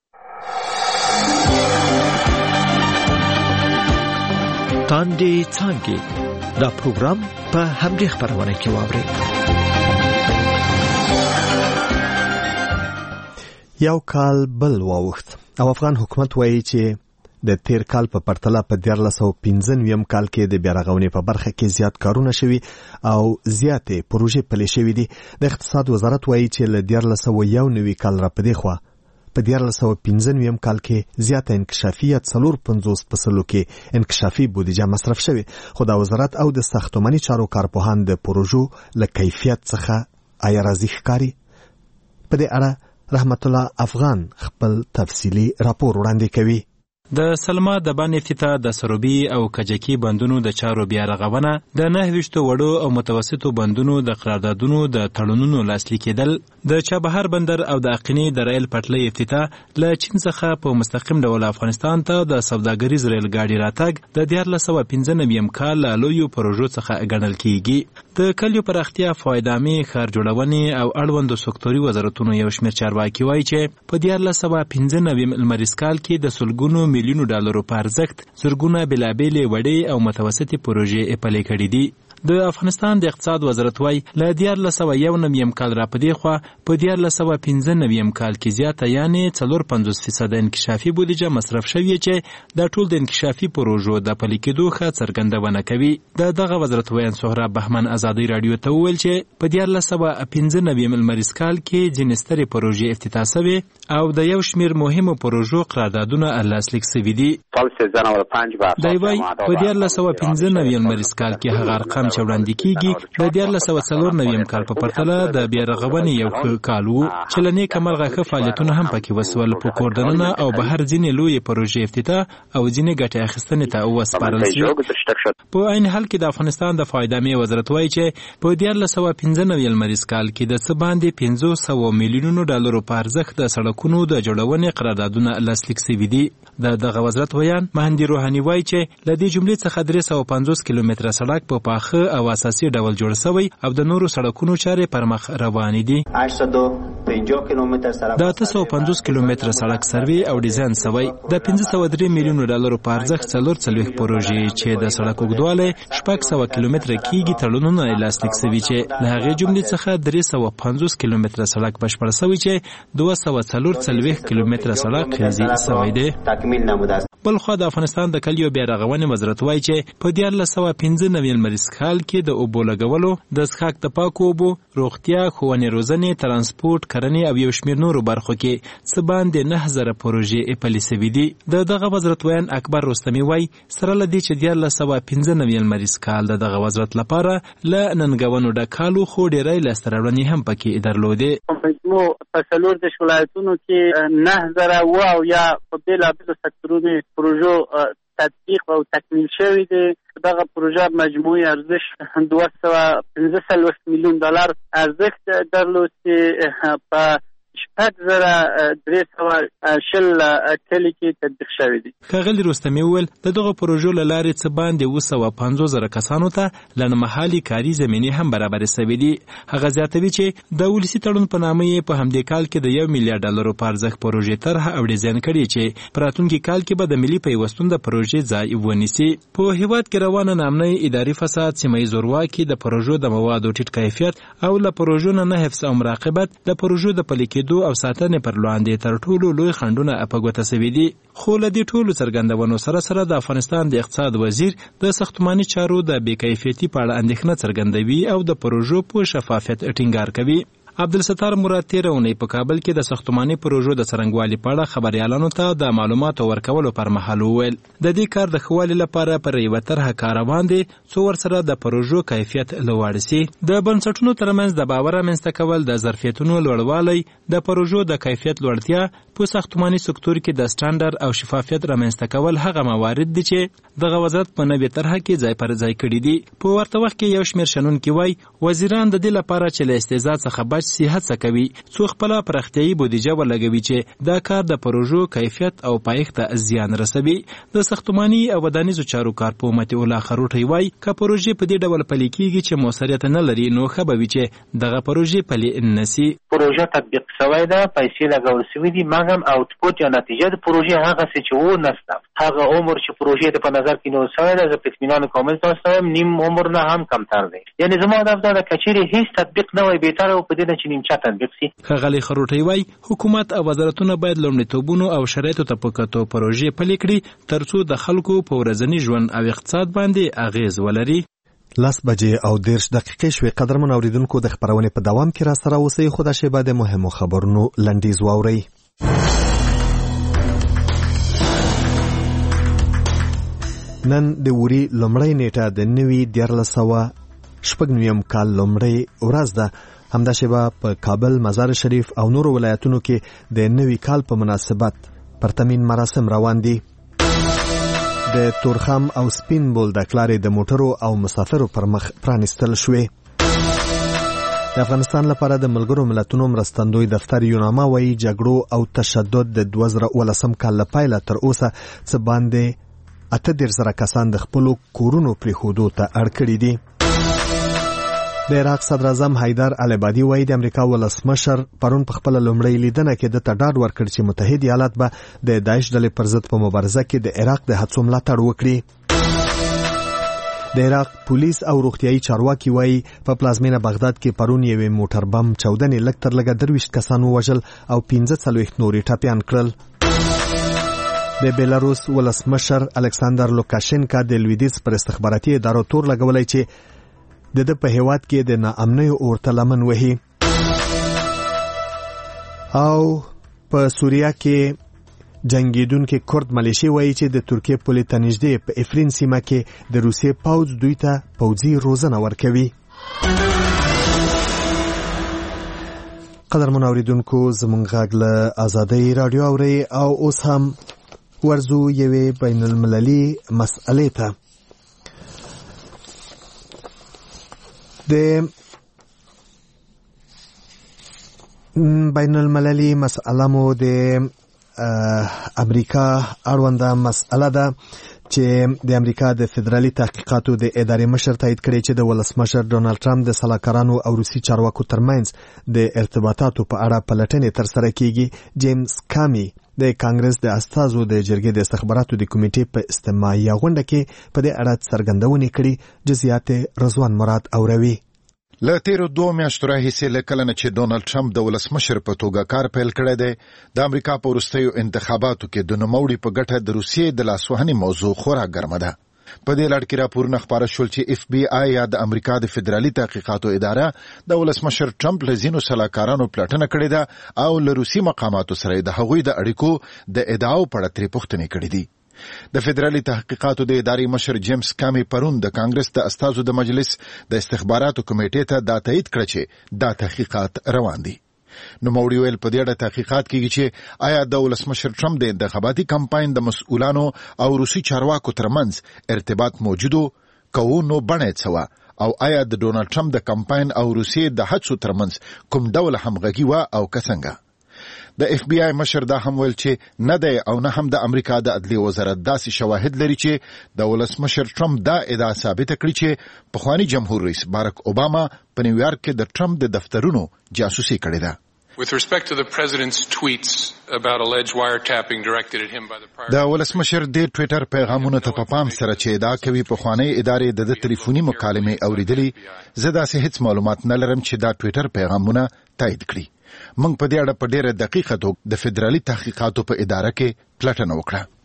تاندې څانګې دا پروګرام په همدې خپرونه کې واورئ. یو کال بل واوښت او افغان حکومت وایي چې د تیر کال په پرتله په 1495 کال کې د بیارغونې په برخه کې زیات کارونه شوي او زیاتې پروژې پلې شوي دي. د اقتصاد وزارت وایي چې له 1401 کال را پدې خوا په 1495 کال کې زیاته انکشافي 450% کې انکشافي بودیجه مصرف شوی، خو د وزارت او د ساختماني چارو کارپوهان د پروژو له کیفیت څخه آیا راضي ښکاري؟ په دې اړه رحمت الله افغان خپل تفصیلی راپور وړاندې کوي. د سلما د بند افتتاح د سروبي او کجکي بندونو د چارو بیا رغونه، د 29 وړو او متوسطو بندونو د قراردادونو د تړونونو لاسلیک کېدل، د چابهار بندر او د اقینې د ریل پټلۍ افتتاح، له چین څخه په مستقیم ډول افغانستان ته د سوداګریز ریل ګاډي راتګ د 1495 کال له لویو پروژو څخه ګڼل کیږي. د کلیو پراختیا، فایدامې، ښار جوړونې او اړوندو سکتوري وزارتونو یو شمېر چارواکي وایي چې په 1495 لمریز کال کې د سلګونو میلیونو ډالرو په ارزښت زرګونه بېلابېلې وړې او متوسطې پروژې پلې کړې دي. د افغانستان د اقتصاد وزارت وایي له 1401 کال را پدې خوا په 1495 کال کې زیاته یعنې 450% انکشافي بودیجه مصرف شوې چې د ټول د انکشافي پروژو د پلي کېدو ښه څرګندونه کوي. د دغه وزارت ویان سهراب بهمن ازادي راډیو ته وویل چې په 1495 لمریز کال کې ځینې سترې پروژې افتتاح شوې او د یو شمېر مهمو پروژو قراردادونه لاسلیک شوي دي. دی وایي په 1495 لمریز کال کې هغه ارقام چې وړاندې کیږي د 1494 کال په پرتله د بیا رغونې یو ښه کال و چې له نیکه مرغه ښه فعالیتونه هم پکې وسول. په کور دننه او بهر ځینې لویې پروژې افتتاح او ځینې ګټې اخیستنې ته وسپارل شوې. په عین حال کې د افغانستان د فایدامې وزارت وایي چې په 1495 لمریز کال کې د څه باندې 500 میلیونونو ډالرو په ارزښت د سړکونو د جوړونې قراردادونه لاسلیک شوي دي. د دغه وزارت ویان مهندي روحاني وایي چې له دې جملې څخه 350 کیلومتره سړک په پاخه او اساسي ډول جوړ شوی او د نورو سړکونو چارې پر مخ روانې دي. د 850 کیلومتره سړک سروي او ډیزاین شوی، د 503 میلیونو ډالرو په ارزښت 440 پروژې چې د سړک اوږدوالی 600 کیلومتره کیږي تړونونه لاسلیک شوي چې له هغې جملې څخه 350 کیلومتره سړک بشپړ شوی چې 240 کیلومتره سړک خیزي شوی دی. بلخوا د افغانستان د کلیو بیا رغونې وزارت وایي چې په 1495 لمریز کال کې د اوبو لګولو، د څښاک د پاکو اوبو، روغتیا، ښوونې روزنې، ترانسپورت، کرنې او یو شمېر نورو برخو کې څه باندې 9000 پروژې پلې شوي دي. د دغه وزارت ویان اکبر رستمي وایي سره له دې چې 1495 لمریز کال د دغه وزارت لپاره له ننګونو ډک کال و، خو ډېری لاسته راوړنې هم پکې درلودې. په 14 ولایتونو کې 9000 او یا په بېلابېلو سکتورونو پروژو تطبیق او تکمیل شوی دی. دغه پروژه مجموعي ارزښت 215 میلیون ډالر ارزښت درلود چې په 6310 کلی کې تطبیق شوی دی. ښاغلي رستمي وویل د دغه پروژو له لارې څه باندې 250,000 کسانو ته لنډمهالي کاري زمینې هم برابرې شوې دي. هغه زیاتوي چې د ولسي تړون په نامه یې په همدې کال کې د 1 میلیارډ ډالرو په ارزښت پروژې طرحه او ډیزاین کړي چې په راتلونکي کال کې به د ملي پیوستون د پروژې ځای ونیسي. په هیواد کې روانه نامنۍ اداري فساد، سیمه ییز زورواکي، د پروژو د موادو ټیټ کیفیت او له پروژو نه حفظ او مراقبت د پروژو د پلي کېدو او ساتنې پر وړاندې تر ټولو لوی خنډونه په ګوته شوي دي. خو له دې ټولو څرګندونو سره سره د افغانستان د اقتصاد وزیر د ساختماني چارو د بې کیفیتي په اړه اندېښنه څرګندوي او د پروژو په شفافیت ټینګار کوي. عبدالستار مراد تېره اونۍ په کابل کې د ساختماني پروژو د څرنګوالي په اړه خبریالانو ته د معلوماتو ورکولو پر مهال وویل د دې کار د ښه والي لپاره پر یوه طرحه کار روان دی څو ورسره د پروژو کیفیت لوړ سي. د بنسټونو ترمنځ د باور رامنځته کول، د ظرفیتونو لوړوالی، د پروژو د کیفیت لوړتیا، په ساختماني سکتور کې د سټانډرډ او شفافیت رامنځته کول هغه موارد دي چې دغه وزارت په نوې طرحه کې ځای پر ځای کړي دي. په ورته وخت کې یو شمېر شنونکي وایي وزیران د دې لپاره چې له استهزا څخه بچ سي هڅه کوي څو خپله پراختیایي بودیجه ولګوي چې دا کار د پروژو کیفیت او پایښت ته زیان رسوي. د ساختماني او ودانیزو چارو کارپوه مطیع الله خروټی وایي که پروژې په دې ډول پلي کیږي چې موثریت نه لري نو ښه به وي چې دغه پروژې پلي نه سي. پروژه تطبیق شوی ده، پیسې لګول شوي دي، مګر آوټپوټ یا نتیجه د پروژې هغسې چې و نشته. هغه عمر چې پروژې ته په نظر کې نیول شوی ده، زه په اطمینان کامل تاسو وایم نیم عمر نه هم کمتر دی. یعنې زما هدف دا ده که چیرې هیڅ تطبیق نه وای بهتره و په دې نه چې نیمچه تطبیق سي. ښاغلي خروټی وایي حکومت او وزارتونه باید لومړیتوبونو او شرایطو ته په کتو پروژې پلي کړي تر څو د خلکو په ورځني ژوند او اقتصاد باندې اغیز ولري. 10:10 شوې. قدرمن اوریدونکو د خبرونې په دوام کې را سره اوسئ، خو دا شیبه د مهمو خبرونو لنډیز واورئ. نن د وري لومړی نیټه د نوي 1496 کال لومړی ورځ ده. همدا شیبه په کابل، مزار شریف او نورو ولایتونو کې د نوي کال په مناسبت پرتمین مراسم روان دي. د تورخم او سپین بولدک لارې د موټرو او مسافرو پر مخ پرانیستل شوې. د افغانستان لپاره د ملګرو ملتونو مرستندوی دفتر یوناما وایي جګړو او تشدد د 2019 کال له پیله تر اوسه څه باندې 18,000 کسان د خپلو کورونو پرېښودو ته اړ کړي دي. د عراق صدر اعظم حیدر العبادي وایي د امریکا ولسمشر پرون په خپله لومړۍ لیدنه کې د ته ډاډ ورکړ چې متحد ایالات به د داعش ډلې پر ضد په مبارزه کې د عراق د هڅو ملاتړ وکړي. د عراق پولیس او روغتیايي چارواکي وایي په پلازمینه بغداد کې پرون یوې موټر بم چاودنې لږ تر لږه 23 کسان ووژل او 15 نورې ټپیان کړل. د بیلاروس ولسمشر الکساندر لوکاشنکا د لویدیځ پر استخباراتي ادارو تور لګولی چې د په هیواد کې د ناامنیو اورته لمن وهي. او په سوریه کې جنگیدونکي کورد ملیشي وایي چې د ترکیې پولې ته نږدې په افرین سیمه کې د روسیې پوځ دوی ته پوځي روزنه ورکوي. قدرمن اوریدونکو زموږ غږ له آزادۍ راډیو اورئ او اوس هم ورځو یوې بین المللي مسئلې ته. د بین المللي مسئله مو د امریکا اړونده مسئله ده چې د امریکا د فدرالي تحقیقاتو د ادارې مشر تایید کړی چې د ولسمشر ډونالد ټرمپ د سلاکارانو او روسي چارواکو ترمنځ د ارتباطاتو په اړه پلټنې ترسره کیږي. جیمز کامي د کانګرس د استازو د جرګې د استخباراتو د کمیټې په استماعي غونډه کې په دې اړه څرګندونې کړي. جزئیات رضوان مراد اوروي. له تیرو 2 میاشتو راهیسې له کله نه چې ډونالد ټرمپ د ولسمشر په توګه کار پیل کړی دی، د امریکا په وروستیو انتخاباتو کې د نوموړي په ګټه د روسیې د لاسوهنې موضوع خورا ګرمه ده. په دې لړ کې راپورونه خپاره شول چې اف بی آی یا د امریکا د فدرالي تحقیقاتو اداره د ولسمشر ټرمپ له ځینو سلاکارانو پلټنه کړې ده او له روسي مقاماتو سره د هغوی د اړیکو د ادعاو په اړه ترې پوښتنې کړې دي. د فدرالي تحقیقاتو د ادارې مشر جیمز کامي پرون د کانګرس د استازو د مجلس د استخباراتو کمیټې ته دا تایید کړ چې دا تحقیقات روان دي. نوموړي ویل په دې اړه تحقیقات کیږي چې آیا د ولسمشر ټرمپ د انتخاباتي کمپاین د مسؤلانو او روسي چارواکو ترمنځ ارتباط موجودو کوو نو بڼه څه او آیا د ډونالد ټرمپ د کمپاین او روسي د هڅو ترمنځ کوم ډول همغږي و او څنګه. د اف بی آی مشر دا هم ویل چې نه دی او نه هم د امریکا د عدلیې وزارت داسې شواهد لري چې د ولسمشر ټرمپ دا ادعا ثابته کړي چې پخوانی جمهور رئیس بارک اوباما په نیویارک کې د ټرمپ د دفترونو جاسوسي کړې ده. With respect to the president's tweets about alleged wiretapping directed at him by the prior د ولسمشر د ټویټر پیغامونو ته په پام سره چې دا کوي پخوانی ادارې د ټلیفوني مکالمې اوریدلې، زه داسې هیڅ معلومات نه لرم چې دا ټویټر پیغامونه تایید کړي. موږ په دې اړه په ډېره دقیقه توګه د فدرالي تحقیقاتو په اداره کې پلټنه وکړه.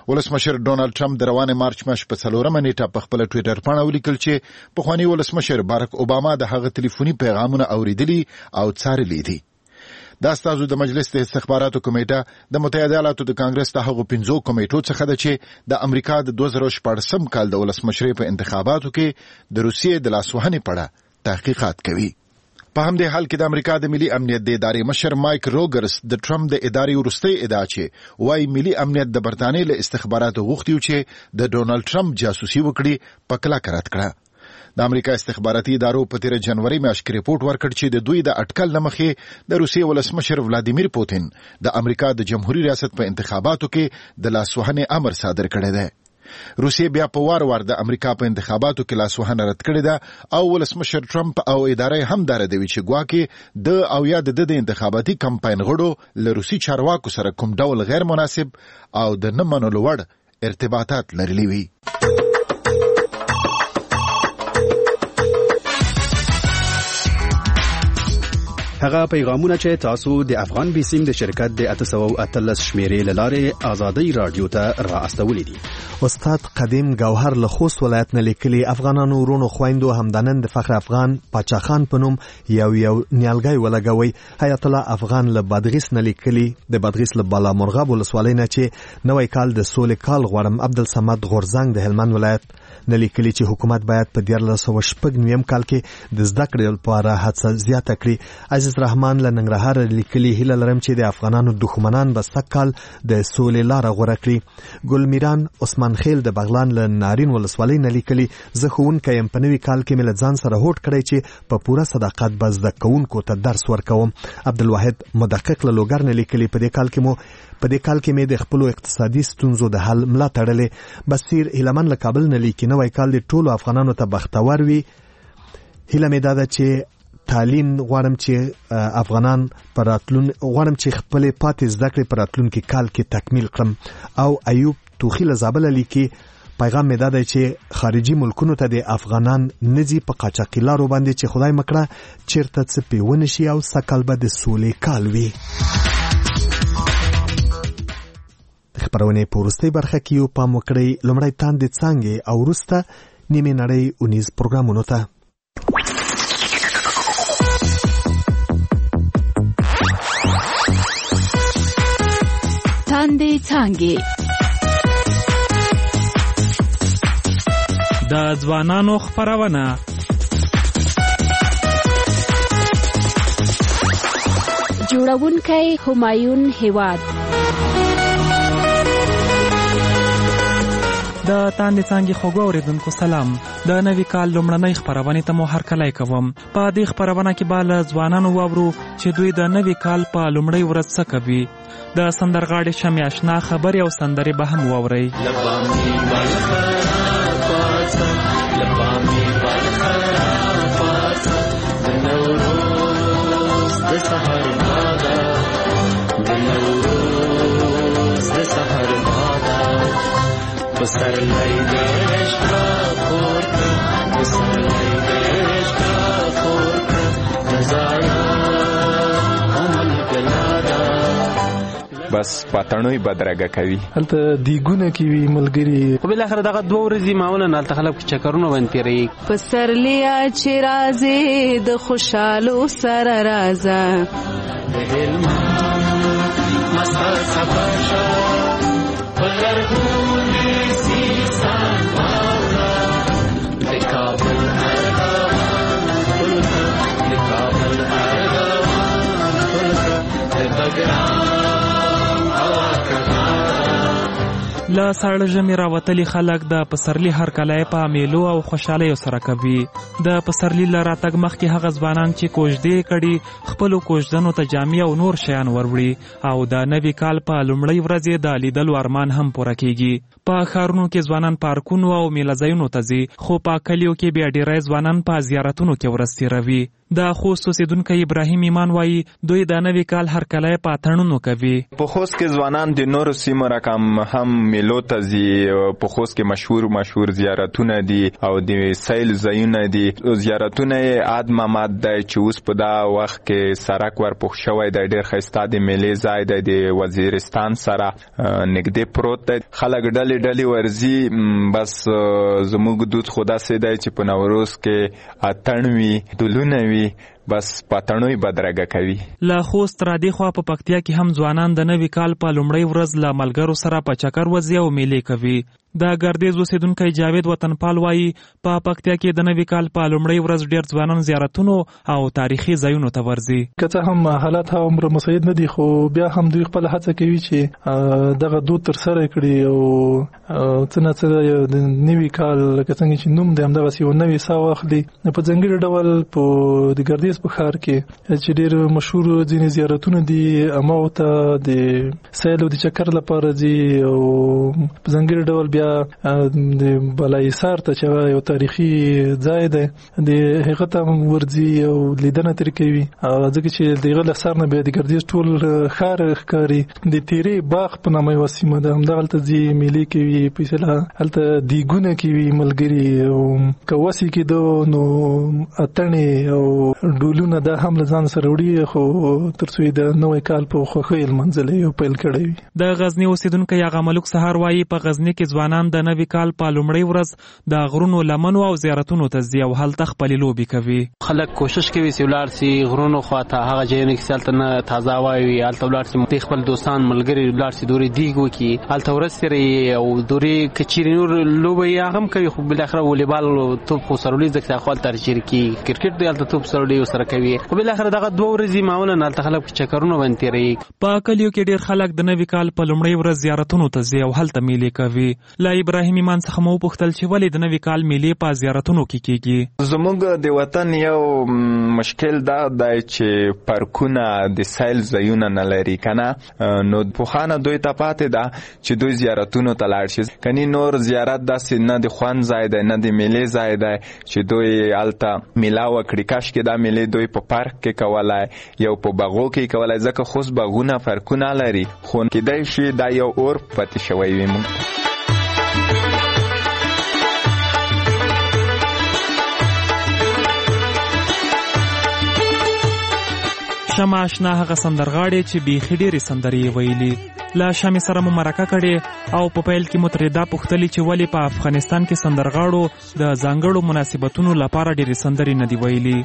ولسمشر ډونالد ټرمپ د روانه مارچ میاشتې په 4 نیټه په خپل ټوئیټر باندې ولیکل چې پخوانی ولسمشر بارک اوباما د هغه ټلیفوني پیغامونه اوریدلي او څارلي دي. دا ستاسو د مجلس د استخباراتو کمیټه د متحده ایالاتو د کانګرس ته هغو 5 کمیټو څخه ده چې د امریکا د 2014 کال د ولسمشرۍ په انتخاباتو کې د روسیې د لاسوهنې په اړه تحقیقات کوي. په همدې حال کې د امریکا د ملي امنیت د ادارې مشر مایک روګرز د ټرمپ د ادارې وروستۍ ادعا چې وايي ملي امنیت د برتانیې له استخباراتو غوښتي چې د ډونالد ټرمپ جاسوسي وکړي په کلکه رد کړه. د امریکا استخباراتي ادارو په 13 جنوري میاشت کې ریپورت ورکړ چې د دوی د اټکل لمخې د روسیې ولسمشر ولادیمیر پوتین د امریکا د جمهوریت ریاست په انتخاباتو کې د لاسوهنې امر صادر کړی دی. روسیې بیا په وار د امریکا په انتخاباتو کې لاسوهنه رد کړې ده او ولسمشر ټرمپ او ادارې هم دا ردوي چې ګواکې د او یا د انتخاباتي کمپاین غړو له روسي چارواکو سره کوم ډول غیر مناسب او د نه منلو وړ ارتباطات لرلي وي. هغه پیغامونه چې تاسو د افغان بیسیم د شرکت د 813 شمیرې لاره آزادۍ رادیو ته را استولې دي. استاد قدیم گوهر له خوست ولایت نه لیکلي افغانانو ورونو خويندو همدانن د فخر افغان پاچا خان په نوم یو نیالګي ولګوي. حیات الله افغان له بادغیس نه لیکلي د بادغیس له بالا مرغاب ولسوالۍ نه چې نوې کال د سولې کال غوړم. عبدالصمد غورزنګ د هلمند ولایت نه لیکلي چې حکومت باید په 1999 کال کې د زده کړې لپاره هڅه زیاته کړي. عزیز رحمان له ننګرهار لیکلي هیله لرم چې د افغانانو دښمنان به سکهال د سولې لاره غوره کړي. ګل میران عثمان خیل د بغلان له نارین ولسوالۍ نه لیکلي زه ښوونکی یم په نوي کال کې مې له ځان سره هوډ کړی چې په پوره صداقت به زده کوونکو ته درس ورکوم. عبدالواحد مدقق له لوګر نه لیکلي په دې کال کې مې د خپلو اقتصادي ستونزو د حل ملا تړلې. بصیر هیلمن له کابل نه لیکي نوی کال د ټولو افغانانو ته بختور وي. هیله مې دا ده چې تعلیم غواړم چې افغانان غواړم چې خپل پاتې زده کړې په راتلونکي کال کې تکمیل کړم. او ایوب توخی له زابل لیکي پیغام مې دا دی چې خارجي ملکونو ته د افغانان نځي په قاچاقي لارو باندې چې خدای مکړه چیرته څه پیونه شي او سکهال به د سولې کال وي. خبرونه په وروستۍ برخه کې یو پام وکړئ لومړی تاندې څانګې او وروسته نیمه نړۍ اونیز پروګرامونو ته. تاندې څانګې د ځوانانو خبرونه جوړونکی همایون هیواد. د تاندې څانګې خوږو اوریدونکو سلام. د نوي کال لومړنۍ خبرونه ته مو هرکلی کوم. په دې خبرونه کې به له ځوانانو واورو چې دوی د نوي کال په لومړۍ ورځ څه کوي. د سندرغاړي شمع آشنا خبرې او سندرې به هم واورئ. بس پاتړنوي بدرګه کوي هلته دیګونه کې وی ملګری خو بل اخر دغه 2 ورځې ماونه نالته خلک چکرونه ون پیری پسرلیا چې رازه د خوشالو سره رازه د هلمند مسا صفاشا پلرګونی سیسان باورا د کابل ارغوان د کابل ارغوان د بګرام له ساړه ژمي راوتلي خلک د پسرلي هرکلی په میلو او خوشحالیو سره کوي. د پسرلي له راتګ مخکې هغه ځوانان چې کوژدې کړي خپلو کوژدنو ته جامې او نور شیان وروړي او د نوي کال په لومړۍ ورځې د لیدلو ارمان هم پوره کیږي. په ښارونو کې ځوانان پارکونو او میله ځایونو ته ځي خو په کلیو کې بیا ډیری ځوانان په زیارتونو کې ورځ تیروي. د خوست اوسیدونکی ابراهیم ایمان وایي دوی د نوي کال هرکلی په اتڼونو کوي. په خوست کې ځوانان د نورو سیمو رقم هم میلو ته ځي. په خوست کې مشهور زیارتونه دي او د سیل ځایونه دي. زیارتونه یې عاد مامد دی چې اوس په دا وخت کې سړک ورپوښ شوی دی. ډېر ښایسته د میلې ځای دی، د وزیرستان سره نږدې پروت دی. خلک ډلې ورځي. بس زموږ دود خو داسې دی چې په نوروز کې اتڼ وي، دلونه وي، بس پاتنوي بدرګه کوي. له خوست را دی خوا په پکتیا کې هم ځوانان د نوي کال په لومړۍ ورځ له ملګرو سره په چکر وځي او میلې کوي. د ګردیز اوسیدونکی جاوید وطنپال وایي په پکتیا کې د نوي کال په لومړۍ ورځ ډېر ځوانان زیارتونو او تاریخي ځایونو ته ورځي. که څه هم حالات هم مساعد نه دي، خو بیا هم دوی خپل هڅه کوي چې دغه دود ترسره کړي او څه نه څه د نوي کال لکه څنګه چې نوم دی همدغسې یو نوې ساه واخلي. په ځانګړي ډول په د ګردیز په ښار کې چې ډېر مشهور ځینې زیارتونه دي، هماغو ته د سیل او د چکر لپاره ځي. او په ځانګړي ډول بیا د بلایسار ته چې یو تاریخي ځای دی، د هغه ته ورځي او لیدنه ترې کوي. ځکه چې د هغه له سر نه بیا د ګردیز ټول ښار ښکاري. د تیرې باغ په نامه یوه سیمه ده، همدغلته ځي، میلې کوي، په اصطلاح هلته دیګونه کوي ملګري. او که وسې کېدو نو اتڼې او ډولونه دا هم له ځان سره وړي، خو تر څو د نوی کال په خوښۍ لمانځلی او پیل کړی وي. د غزني اوسیدونکی هغه ملک سهار وایي په غزني کې ځوانان د نوي کال په لومړۍ ورځ د غرونو لمنو او زیارتونو ته ځي او هلته خپلې لوبې کوي. خلک کوشش کوي چې ولاړ سي غرونو خواته، هغه ځایونه کې چې هلته نه تازه هوا وي، هلته ولاړ سي، خپل دوستان ملګري ولاړ سي، دورې دیګ وکړي، هلته ورځ تېروي او دورې که چیرې نور لوبه یې هغه هم کوي. خو بالاخره والیبال توپ خو سره وړي، ځکه چې هغه هلته چیرې کېږي. کرکټ دی هلته توپ سره وړي ورسره کوي. خو بالاخره دغه 2 ورځې معمولا هلته خلک په چکرونو باندې تېروي. په کلیو کې ډېر خلک د نوي کال په لومړۍ ورځ زیارتونو ته ځي او هلته میلې کوي. له ابراهیم ایمان څخه مو وپوښتل چې ولې د نوي کال میلې په زیارتونو کې کېږي. زموږ د وطن یو مشکل دا دی چې پارکونه د سیل ځایونه نه لري که نه، نو پخوانه دوی ته پاتې ده چې دوی زیارتونو ته لاړ شي. کني نور زیارت داسې نه د خوند ځای دی نه د میلې ځای دی چې دوی هلته میله وکړي. کاشکې دا میلې دوی په پارک کې کولای یو په باغو کې کولای، ځکه خوست باغونه پارکونه لري، خو کیدای شي دا یو اور پاتې شوی وي. موږ شمع اشنا هغه سندرغاړې چې بیخي ډېرې سندرې یې ویلي. له شمع سره مو مرکه کړې او په پیل کې مو ترې دا پوښتلې چې ولې په افغانستان کې سندرغاړو د ځانګړو مناسبتونو لپاره ډېرې سندرې نه دي ویلي.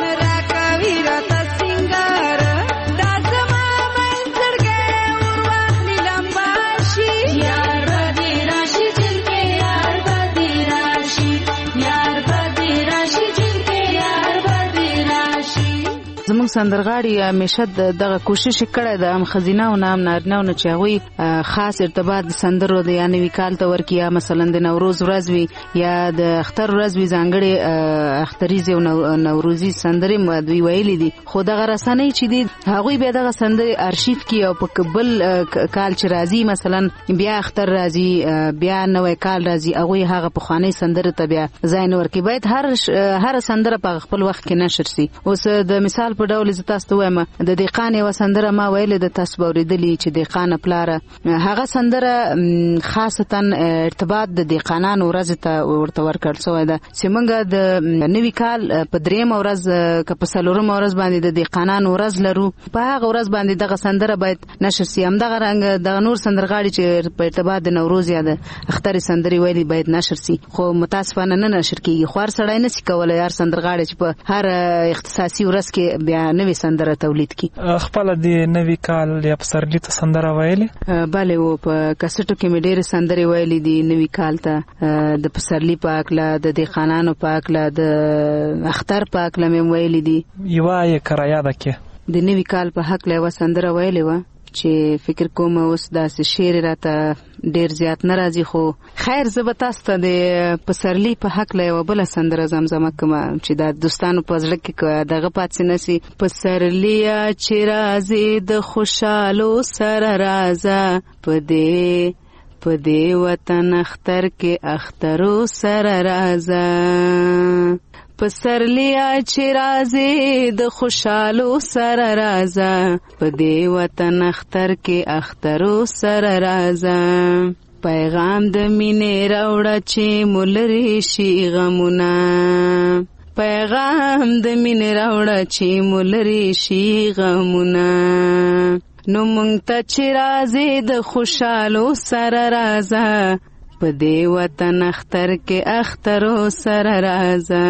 زموږ سندرغاړي همیشه دغه کوشش کړی ده، هم ښځینه او نه هم نارینه نه، چې هغوی خاص ارتباط د سندرو د یا نوي کال ته ورکړي، یا مثلا د نوروز ورځ وي یا د اختر ورځ وي، ځانګړې اختریزې او نوروزي سندرې دوی ویلي دي. خو دغه رسنۍ چې دي هغوی بیا دغه سندرې ارشیف کړي او په بل کال چې راځي، مثلا بیا اختر راځي، بیا نوی کال راځي، هغوی هغه پخوانۍ سندرې ته بیا ځای نه ورکړي. باید هر سندره په خپل وخت کې نشر سي. اوس د مثال په ډول زه تاسو ته وایم، د دهقان یوه سندره ما ویلې ده، تاسو به اورېدلي چې دهقانه پلاره، هغه سندره خاصتا ارتباط د دهقانانو ورځې ته ورته ورکړل شوی ده چې موږ د نوي کال په 3مه ورځ که په 4مه ورځ باندې د دهقانانو ورځ لرو، په هغه ورځ باندې دغه سندره باید نشر سي. همدغه رنګ دغه نور سندرغاړي چې په ارتباط د نوروز یا د اختر سندرې ویلي باید نشر سي، خو متاسفانه نه نشر کېږي. خو هر سړی نسي کولی، هر سندرغاړی چې په هر اختصاصي ورځ کې بیا نوې سندره تولید کی. خپل د نوي کال یا پسرلی ته سندره ویلې؟ بله، و په کسټو کې مې ډېرې سندرې ویلې دي نوي کال ته، د پسرلی په هکله، د دهقانانو په هکله، د اختر په هکله مې ویلې دي. یوه یې که راياده کې د نوي کال په هکله یوه سندره ویلې وه چې فکر کوم اوس داسې شعر راته ډېر زیات نه راځي، خو خیر زه به تاسو ته د پسرلي په هکله یوه بله سندره زمزمه کومه چې د دوستانو په زړه کې دغه پاتې نه سي. پسرلیه چې راځې د خوشحالو سره راځه، په دې وطن اختر کې اخترو سره راځه، پسرلیا چې رازې د خوشالو سره رازه په دې وطن اختر کې اخترو سره رازه پیغام د مینې راوړه چې مولري شي غمونه پیغام د مینې راوړه چې مولري شي غمونه نو مونږ ته چې رازې د خوشالو سره رازه په دې وطن اختر کې اخترو سره رازه.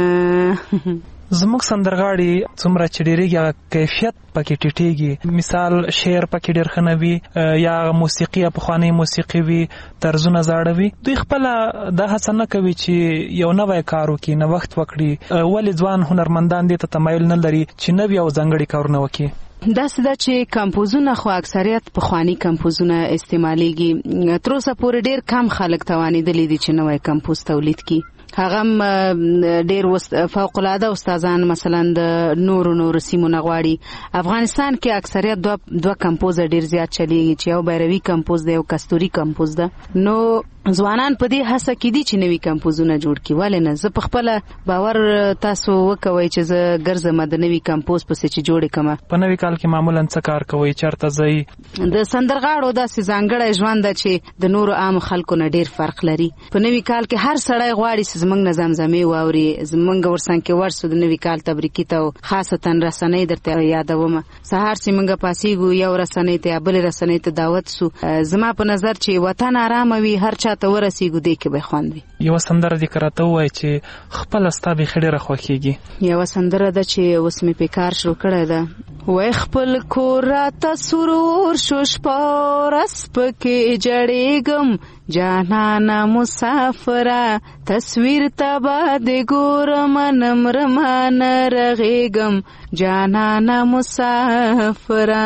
زموږ سندرغاړي څومره چې ډېرېږي هغه کیفیت پکې ټیټېږي. مثال شعر پکې ډېر ښه نه وي یا موسیقي پخوانۍ موسیقي وي طرزونه زاړه وي. دوی خپله دا هڅه نه کوي چې یو نوی کار وکړي نوښت وکړي. ولې ځوان هنرمندان دې ته تمایل نه لري چې نوي او ځانګړي کارونه وکړي؟ داسې ده چې کمپوزونه خو اکثریت پخواني کمپوزونه استعمالیږي. تر اوسه پورې ډېر کم خلک توانېدلی دي چې نوی کمپوز تولید کړي. هغه ډېر فوق العاده استادان مثلا د نورو سیمو نه غواړي. افغانستان کې اکثریت دوه کمپوز ډېر زیات چلیږي چې یو بیروي کمپوز دی او کستوري کمپوز ده. نو ځوانان په دې هڅه کې دي چې نوي کمپوزونه جوړ کړي. ولې نه؟ زه په خپله باور تاسو وکوئ چې زه ګرځم د نوي کمپوز پسې چې جوړې کړم. په نوي کال کې معمولا څه کار کوئ؟ چېرته ځئ؟ د سندرغاړو داسې ځانګړی ژوند ده چې د نورو عامو خلکو نه ډېر فرق لري. په نوي کال کې هر سړی غواړي چې زموږ نه زمزمې واوري. زموږ ورڅنګ کې ورسو د نوي کال تبریکي ته خاصتا رسنۍ درته یادومه. سهار چې موږ پاسېږو یو رسنۍ ته یا بلې رسنۍ ته دعوت سو. زما په نظر چې وطن ارامه وي هر چا ته ورسېږو دی کې به خوند وي. یوه سندره دې که راته ووایي چې خپله ستا بیخي ډېره خوښېږي. یوه سندره ده چې اوس مې پې کار شروع کړی ده. وای خپل کور راته سرور شو شپه ورځ پکې جړېږم جانانه مسافره تصویر ته به دې ګورم نمرمانه رغېږم جانانه مسافره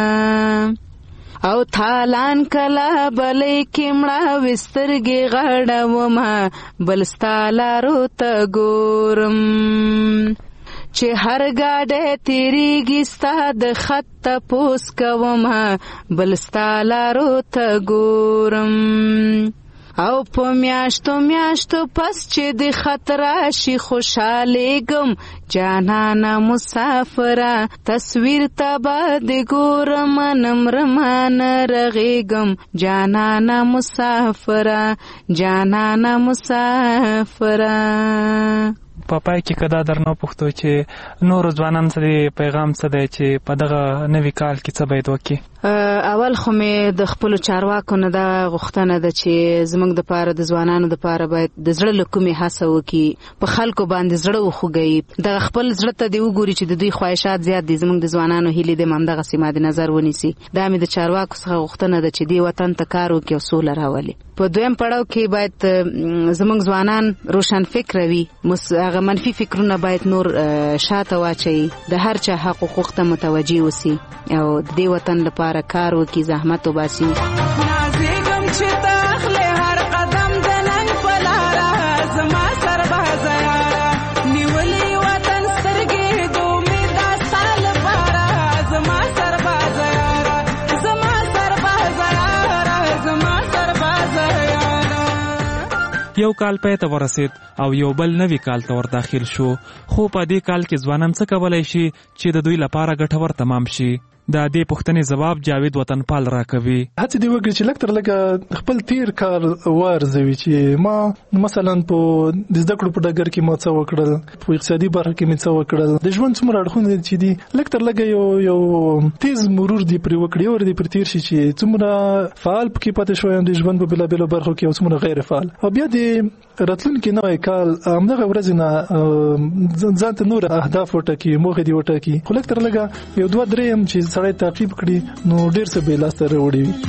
او تالان کلا بلې کې مړه وسترګې غړومه بل ستا لارو ته ګورم چې هر ګاډی تیریږي ستا د خط تپوس کومه بل ستا لارو ته ګورم او په میاشتو میاشتو پس چې د خط راشي خوشحالېږم جانانه مسافره تصویر ته به د ګورم نمرمانه رغېږم جانانه مسافره جانانه مسافره. په پای کې که دا درنه پوښتو چې نورو ځوانانو سره پیغام څه دی چې په دغه نوي کال کې څه باید وکړي؟ اول خو مې د خپلو چارواکو نه دا غوښتنه ده چې زموږ دپاره د ځوانانو دپاره باید د زړه له کومې هڅه وکړي په خلکو باندې زړه وخوږوي دغه خپل زړه ته دې وګوري چې د دوی خواهشات زیات دي زموږ د ځوانانو هیلې دې همدغسې مد نظر ونیسي. دا مې د چارواکو څخه غوښتنه ده چې دې وطن ته کار وکړي او سوله راولي. په دویم پړاو کې باید زموږ ځوانان روشن فکره وي. هغه منفي فکرونه باید نور شاته واچوي. د هر چا حقوق ته متوجه اوسي او د دې وطن لپاره کار وکړي زحمت وباسي. نازېږم چې ته اخلې هر قدم د ننګ په لاره زما سربازه یاره نیولې وطن سترګې د امید دا ستا لپاره زما سربازه یاره زما سربازه یاره زما سربازه یاره. یو کال پای ته ورسید او یو بل نوي کال ته ور داخل شو. خو په دې کال کې ځوانان څه کولی شي چې د دوی لپاره ګټور تمام شي؟ د دې پوښتنې ځواب جاوید وطنپال راکوي. هڅه دې وکړي چې لږ تر لږه خپل تیر کار وارزوي چې ما مثلا په د زده کړو په ډګر کې ما څه وکړل په اقتصادي برخه کې مې څه وکړل د ژوند څومره اړخونه چې دي لږ تر لږه یو تیز مرور دې پرې وکړي او دې پر تیر شي چې څومره فعال پکې پاتې شوی د ژوند په بېلابېلو برخو کې او څومره غیر فعال. او بیا دې راتلونکي نوی کال همدغه ورځې نه ځان ته نور اهداف وټاکي موخې دې وټاکي خو لږ تر لږه یو دوه درې هم چې سړی تعقیب کړي نو ډېر څه به لاسته راوړي وي.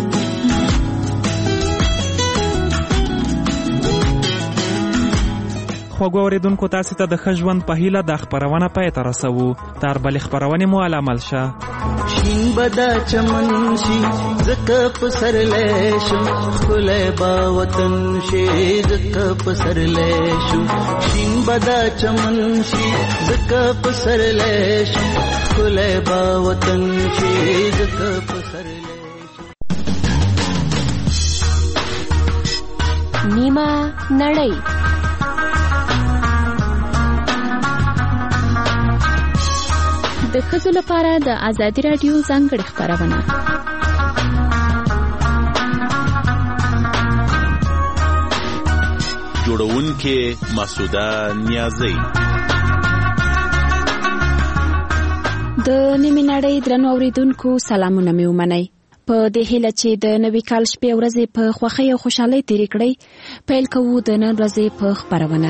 خوږو اورېدونکو تاسې ته د ښه ژوند په هیله دا خپرونه پای ته رسوو. تر بلې خپرونې مو علامل شه. شین بدا چمن شي زکه پسرلی شو ښکلی با وطن شي زکه پسرلی شو شین بدا چمن شي زکه پسرلی شو ښکلی با وطن شي زکه پسرلی نیمه نړۍ د ښځو لپاره د ازادي راډیو ځانګړې خپرونه. جوړونکې مسعوده نیازی. د نیمې نړۍ درنو اوریدونکو سلامونه مې ومنئ. په دې هیله چې د نوي کال شپې او ورځې په خوښۍ او خوشحالۍ تېرې کړئ، پیل کوو د نن ورځې په خپرونه.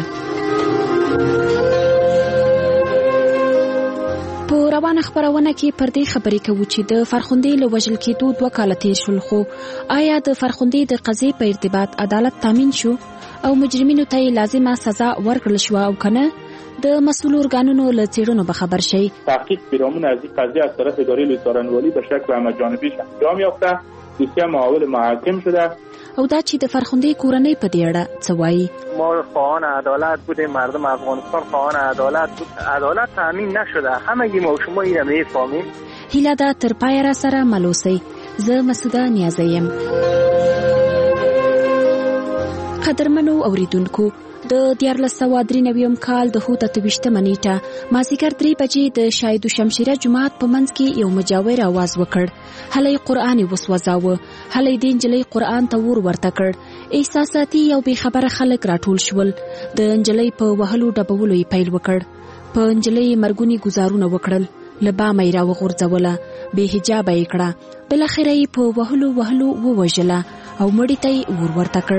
په روانه خپرونه کې پر دې خبرې کوو چې د فرخندې له وژل کېدو 2 کاله تېر شول، خو آیا د فرخندې د قضیې په ارتباط عدالت تامین شو او مجرمینو ته یې لازمه سزا ورکړل شوه او که نه؟ د مسئولو ارګانونو له څېړنو به خبر شي. تحقیق پیرامون از این قضیه از طرف اداره لوی څارنوالي به شکل همه‌جانبی انجام یافته، دوسیه معاول محاکم شده. او دا چې د فرخندې کورنۍ په دې اړه څه وایي؟ ما خواهان عدالت بودیم، مردم افغانستان خواهان عدالت بود، عدالت تامین نشده. همگی ما و شما این رو میفهمیم. هیله ده تر پایه را سره مل اوسئ. زه مسعوده نیازی یم. قدرمنو اوریدونکو، د 1493 کال د هوت 28 نیټه مازیګر 3 بجې د شاهد شمشیره جماعت په منځ کې یو مجاور आवाज وکړ. هلې قرآن وسوځاوه، هلې د انجلۍ قرآن ته ورته کړ. احساساتي او بې خبره خلک راټول شول. د انجلۍ په وهلو ډبولو یې پیل وکړ. په انجلۍ مرګونی گزارونه وکړل، له بامه یې راوغورځوله، بې حجابه یې کړه، بالاخره یې په وهلو ووژله او مړي ته یې ورته کړ.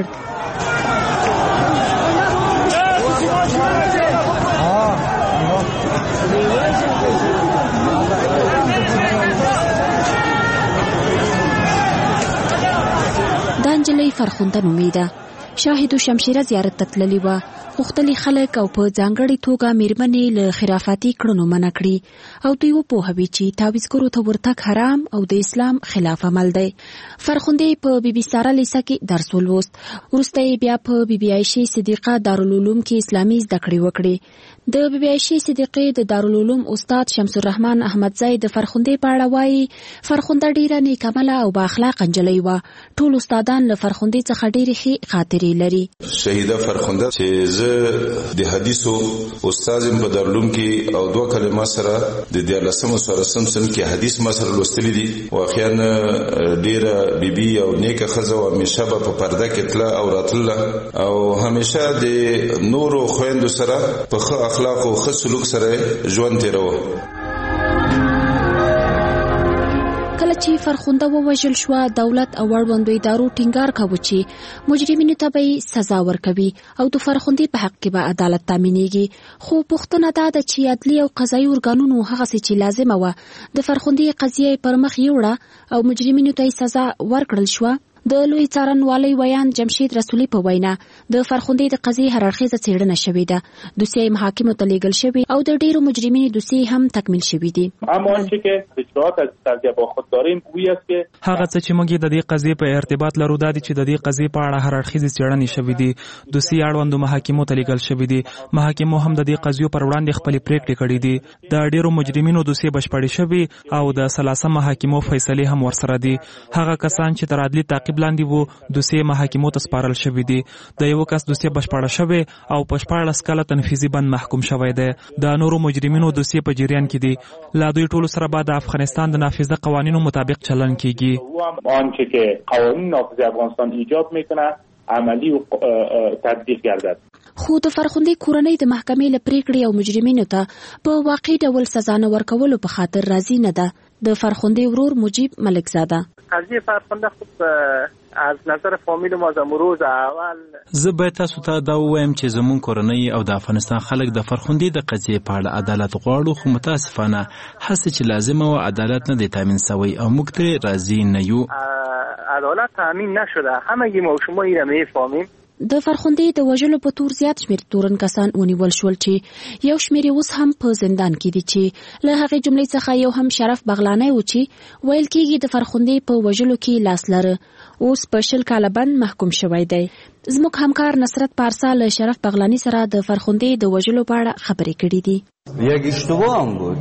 دا انجلۍ فرخنده نومیده. شاهد شمشیره زیارت ته تللې وه. غوښتلي خلک او په ځانګړې توګه میرمنې له خرافاتي کړنو منع کړي او دوی وپوهوي چې تعویذګرو ته ورتګ حرام او د اسلام خلاف عمل دی. فرخندې په بي بي ساره لیسه کې درس ولوست. وروسته یې بیا په بي بي عایشې صدیقه دارالعلوم کې اسلامي زده کړې وکړې. د بي بي عایشې صدیقې د دارالعلوم استاد شمس الرحمن احمدزی د فرخندې په اړه وایي فرخنده ډیره نیکعمله او با اخلاقه نجلۍ وه. ټول استادان له فرخندې څخه ډېرې ښې خاطرې لري. شهیده فرخنده چې زه د حدیثو استاد په دارالعلوم کې او 2 کلمه سره د 1400 سن کې حدیث ما سره لوستلې دي. واقعا ډیره بیبي او نیکه ښځه او همیشه په پرده کې تله او راتله او همیشه د نورو خويندو سره په ښه اخلاق او ښه سلوک سره ژوند تیروه. کله چې فرخنده ووژل شوه، دولت او اړوندو ادارو ټینګار کاوه چې مجرمینو ته به سزا ورکوي او د فرخندې په حق کې به عدالت تامینېږي. خو پوښتنه دا ده چې عدلي او قضایي ارګانونو هغسې چې لازمه وه د فرخندې قضیه پر مخ یوړه او مجرمینو ته سزا ورکړل شوه. د لوی څارنوالۍ ویان جمشید رسولي په وینا د فرخندې د قضیې هر اړخیزه څېړنه شوې ده. دوسیه یې محاکمو ته لیږل شوې او د ډېرو مجرمینو دوسیې هم تکمیل شوې دي. اما آنچه که اطلاعات از قضیه با خود داریم گویی است که هغه څه چې موږ د دې قضیې په ارتباط لرو دا دي چې د دې قضیې په اړه هر اړخیزه څېړنې شوې دي. دوسیې اړوندو محاکمو ته لیږل شوې دي. محاکمو هم د دې قضیو پر وړاندې خپلې پریکړې کړې دي. د ډېرو مجرمینو دوسیې بشپړې شوې او د 13 محاکمو فیصلې هم ورسره دي. هغه کسان چې تر عدلي تعقیب لاندې وو دوسیه محاکمو ته سپارل شوې دي. د یو کس دوسیه بشپړه شوې او په 14 کاله تنفیذي بند محکوم شوی دی. د نورو مجرمینو دوسیه په جریان کې دي. لا دوی ټولو سره به د افغانستان د نافذه قوانینو مطابق چلن کیږي. آنچه که قوانین نافذ افغانستان ایجاد میکنه عملی و تطبیق گردد. خو د فرخندې کورنۍ د محکمې له پریکړې او مجرمینو ته په واقعي ډول سزا نه ورکولو په خاطر راضي نه ده. د فرخندې ورور مجیب ملکزاده: قضیه فرخنده خود از نظر فامیل ما از روز اول زه باید تاسو ته دا ووایم چې زمون کورنۍ او د افغانستان خلک د فرخندې د قضیې په اړه عدالت غواړو، خو متاسفانه هڅه چې لازمه و عدالت نه دی تامین شوی او موږ ترې راضي نه یو. عدالت تامین نشده. همگی ما و شما این رو میفهمیم. د فرخندې د وژلو په تور زیات شمېر تورن کسان ونیول شول چې یو شمېر اوس هم په زندان کې دي چې له هغې جملې څخه یو هم شرف بغلانی و چې ویل کېږي د فرخندې په وژلو کې لاس لره. اوس په 20 کاله بند محکوم شوی دی. زموږ همکار نصرت پارسا له شرف بغلانی سره د فرخندې د وژلو په اړه خبرې کړې دي. یک اشتباه بود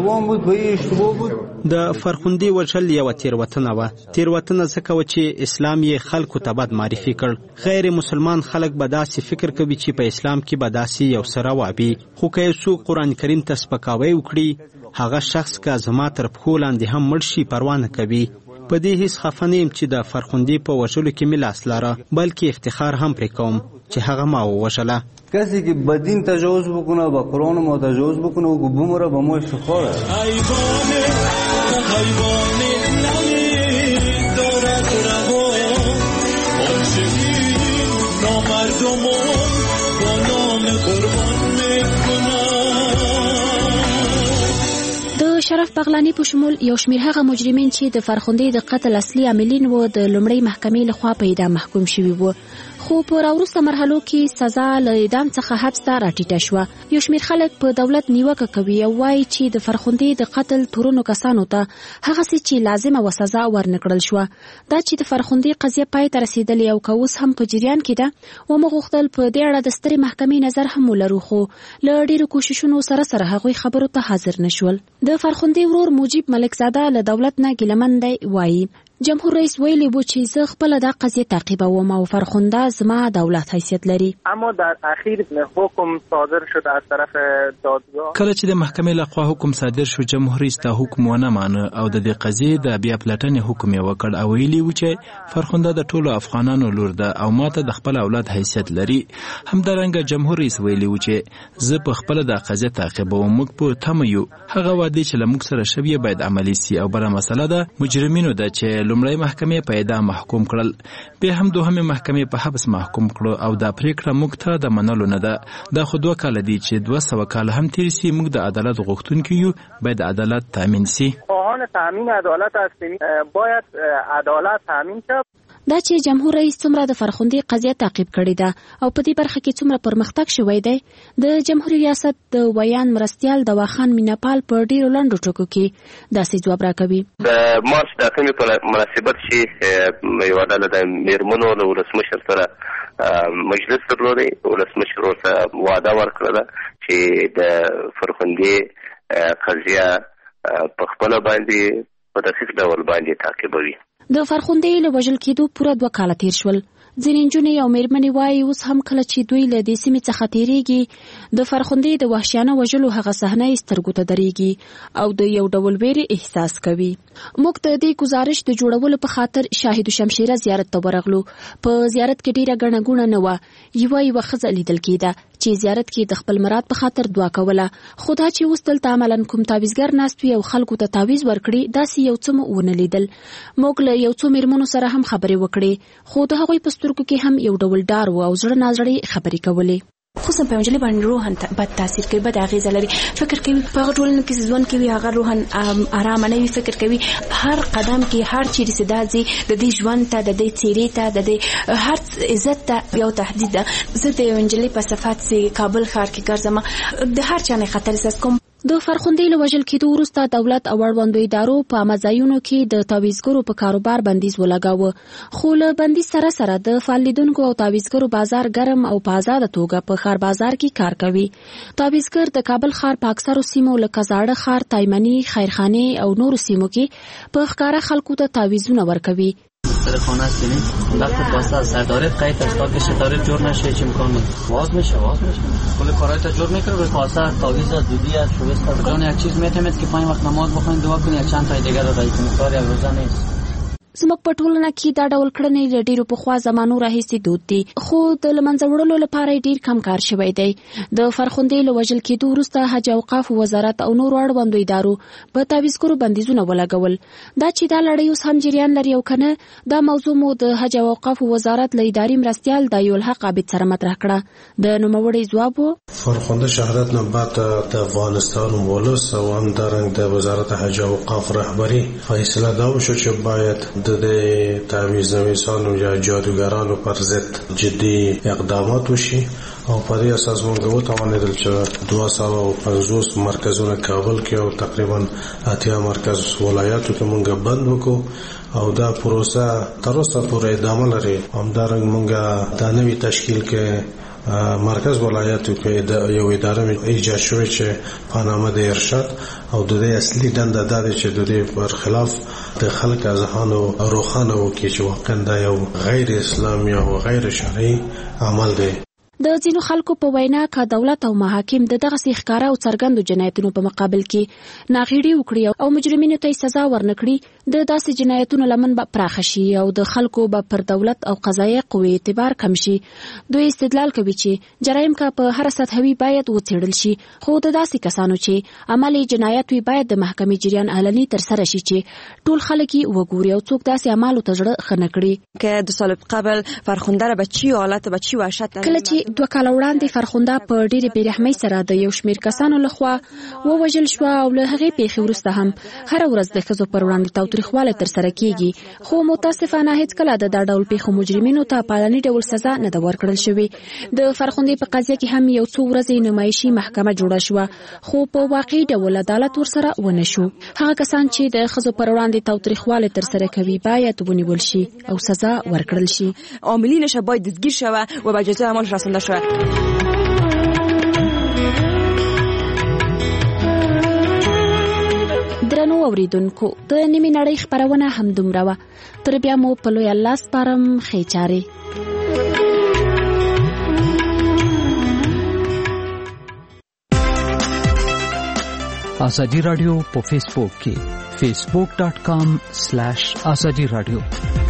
و اشتباه بود. د فرخندې وژل یو تیروتنه وه. تیروتنه ځکه و چې اسلام یې خلکو ته بد معرفي کړ. غیر مسلمان خلک به داسې فکر کوي چې په اسلام کې به داسې یو سره وابي. خو که یو څوک قرآن کریم ته سپکاوی وکړي هغه شخص که زما تر پښو لاندې هم مړ شي پروا نه کوي. په دې هیڅ خفه نه یم چې د فرخندې په وژلو کې مې لاس لاره، بلکې افتخار هم پرې کوم چې هغه ما ووژله. کسی که به دین تجاوز بکنه، به قرآن ما تجاوز بکنه و بمره به ما افتخاره. د شرف بغلانی په شمول یو شمېر هغه مجرمین چې د فرخندې د قتل اصلي عاملین و د لومړۍ محکمې لخوا په اعدام محکوم شوي وو، خو په راوروسته مرحلو کې سزا له اعدام څخه حبس ته راټیټه شوه. یو شمېر خلک په دولت نیوکه کوي او وایي چې د فرخندې د قتل تورنو کسانو ته هغسې چې لازمه و سزا ورنکړل شوه. دا چې د فرخندې قضیه پای ته رسېدلې او که اوس هم په جریان کې ده، ومو غوښتل په دې اړه د سترې محکمې نظر هم ولرو، خو له ډېرو کوششونو سره هغوی خبرو ته حاضر نه شول. د فرخندې ورور مجیب ملکزاده له دولت نه ګیلمن دی، وایي جمهور رئیس ویلی بود چې زه خپل دا قضیه تعقیبوم او فرخنده زما دولت حیثیت لري. اما در اخیر حکم صادر شد از طرف دادگاه. کله چې د محکمې لخوا حکم صادر شو، جمهور رئیس دا حکم ونه مانه او د دې قضیې د بیا پلټنې حکم یې وکړ او ویلي و چې فرخنده د ټولو افغانانو لور ده او ماته د خپل اولاد حیثیت لري. همدارنګه جمهور رئیس ویلي و چې زه په خپل د قضیه تعقیبوم. موږ په تمه یو هغه وعده چې له موږ سره شوی باید عملي سي. او بله مسله ده مجرمینو ده چې لومړی محکمې په اعدام محکوم کړل، بیا هم دوهمې محکمې په حبس محکوم کړو او دا پریکړه موږ ته د منلو نه ده. دا خو 2 کاله دي چې 200 کاله هم تیر سي. موږ د عدالت غوښتونکي یو، باید عدالت تامین سي. خواهان تامین عدالت هستیم، باید عدالت تامین شد. دا چې جمهور رئیس څومره د فرخندې قضیه تعقیب کړې ده او په دې برخه کې څومره پرمختګ شوی دی، د جمهوریت ریاست د ویان مرستیال دواخان میناپال په ډیرو لنډو ټکو کې داسې ځواب راکوي. د مارچ د اتمې په مناسبت چې یوه ډله د میرمنو له ولسمشر سره مجلس درلودی، ولسمشر ورته وعده ورکړه چې د فرخندې قضیه په خپله باندې په دقیق ډول باندې تعقیبوي. د فرخندې له وژل کېدو پوره 2 کاله تیر شول. ځینې نجونې او میرمنې وایي اوس هم کله چې دوی له دې سیمې څخه تیریږي، د فرخندې د وحشیانه وژلو هغه صحنه یې سترګو ته درېږي او د یو ډول ویرې احساس کوي. موږ د دې ګزارش د جوړولو په خاطر شاهد شمشیره زیارت ته ورغلو. په زیارت کې ډیره ګڼه ګوڼه نه وه. یوه ښځه لیدل کېده چې زیارت کې د خپل مراد په خاطر دعا کوله، خو دا چې اوس دلته عملاً کوم تعویزګر ناست وي او خلکو ته تعویز ورکړي، داسې یو څه مو ونه لیدل. موږ له یو څو میرمنو سره هم خبرې وکړې، خو د هغوی په سترګو کې هم یو ډول ډار و او زړه نازړې خبرې کولې. خصوصا په نجلۍ باندې روحاً بد تاثیر کوي، بد اغیزه لري. فکر کوي په هغه ټولنه کې ژوند کوي، هغه روحاً آرام نه وي. فکر کوي هر قدم کې هر چیرې چې دا ځي د دې ژوند ته، د دې څیرې ته، د دې هر عزت ته یو تهدید ده. زه د یو نجلۍ په صفات چې کابل ښار کې ګرځم، د هر چا نه خطر احساس کوم. د فرخندې له وژل کېدو وروسته دولت او اړوندو ادارو په عامه ځایونو کې د تعویزګرو په کاروبار بندیز ولګاوه، خو له بندیز سره د فعال لیدونکو او تعویزګرو بازار ګرم او په آزاده توګه په ښار بازار کې کار کوي. تعویزګر د کابل ښار په اکثرو سیمو لکه زاړه ښار، تایمني، خیرخانې او نورو سیمو کې په ښکاره خلکو ته تعویزونه ورکوي. سر خانه است بینید وقتی پاسه سرداری قید است تا که ستاره جور نشه چه امکان واز میشه کل کارهای تا جور میکنه روی پاسه تاویز دودی است شویست جان یک چیز میتونید که 5 وقت نماز بخونید دعا کنید چند تا دیگر رو رایت کار یک روزه نیست. زموږ په ټولنه کې دا ډول کړنې له ډېرو پخوا زمانو راهیسې دود دي، خو د له منځه وړلو لپاره ډېر کم کار شوی دی. د فرخندې له وژل کېدو وروسته حج اوقاف وزارت او نورو اړوندو ادارو په تعویزګرو بندیزونه ولګول. دا چې دا لړۍ اوس هم جریان لري او که نه، دا موضوع مو د حج اوقاف وزارت له اداري مرستیال دایالحق عابد سره مطرح کړه. د نوموړي ځواب و فرخنده شهادت نه بعد د افغانستان ولس او همدارنګه د وزارت حج اوقاف رهبری فیصله دا وشو چې باید د تعویض نویسانو یا جادوګرانو پر ضد جدي اقدامات وشي او په دې اساس موږ وتوانیدل چې 250 مرکزونه کابل کې او تقریبا 80 مرکز ولایاتو کې موږ بند وکړو او دا پروسه تر اوسه پورې ادامه لري. همدارنګه موږ د نوې تشکیل کې مرکز ولایاتو کې یو اداره ایجاد شوې چې په نامه د ارشاد او د دې اصلي دنده دا ده چې د دې پر خلاف د خلک اذهانو روښانه وکړي چې واقعا دا یو غیر اسلامي او غیر شرعي عمل دی. د ځینو خلکو په وینا که دولت او محاکم د دغه ښکاره او څرګندو جنایتونو په مقابل کې ناغېړي وکړي او مجرمینو ته سزا ورنکړي د داسې جنایتونو لمن به پراخه شي او د خلکو به پر دولت او قضایي قوې اعتبار کم شي. دوی استدلال کوي چې جرایم که په هر سطح وي باید وڅېړل شي، خو د داسې کسانو چې عمل جنایت وي باید د محکمې جریان علني ترسره شي چې ټول خلک یې وګوري او څوک داسې اعمالو ته زړه ښه نه کړي. که 2 سال قبل فرخنده را به چی حالت به چی وحشت کله چې 2 کال وړاندې فرخنده په ډېرې بېرحمۍ سره د یو شمېر کسانو لخوا ووژل شوه او له هغې پیښې وروسته هم هره ورځ د ښځو پر وړاندې تاوتریخوالی ترسره کېږي، خو متاسفانه هېڅکله د دا ډول پیښو مجرمینو ته په علني ډول سزا نه ده ورکړل شوې. د فرخندې په قضیه کې هم یو څو ورځې نمایشي محکمه جوړه شوه، خو په واقعي ډول عدالت ورسره ونه شو. هغه کسان چې د ښځو پر وړاندې تاوتریخوالی ترسره کوي باید ونیول شي او سزا ورکړل شي. عاملینش باید دستگیر شوه و به جزای اعمالش رسانده شوه. درنو اوریدونکو، د نیمې نړۍ خپرونه همدومره وه. تر بیا مو په لوی الله سپارم، ښې چارې. ازادي رادیو په فیسبوک کې facebook.com/azadi radio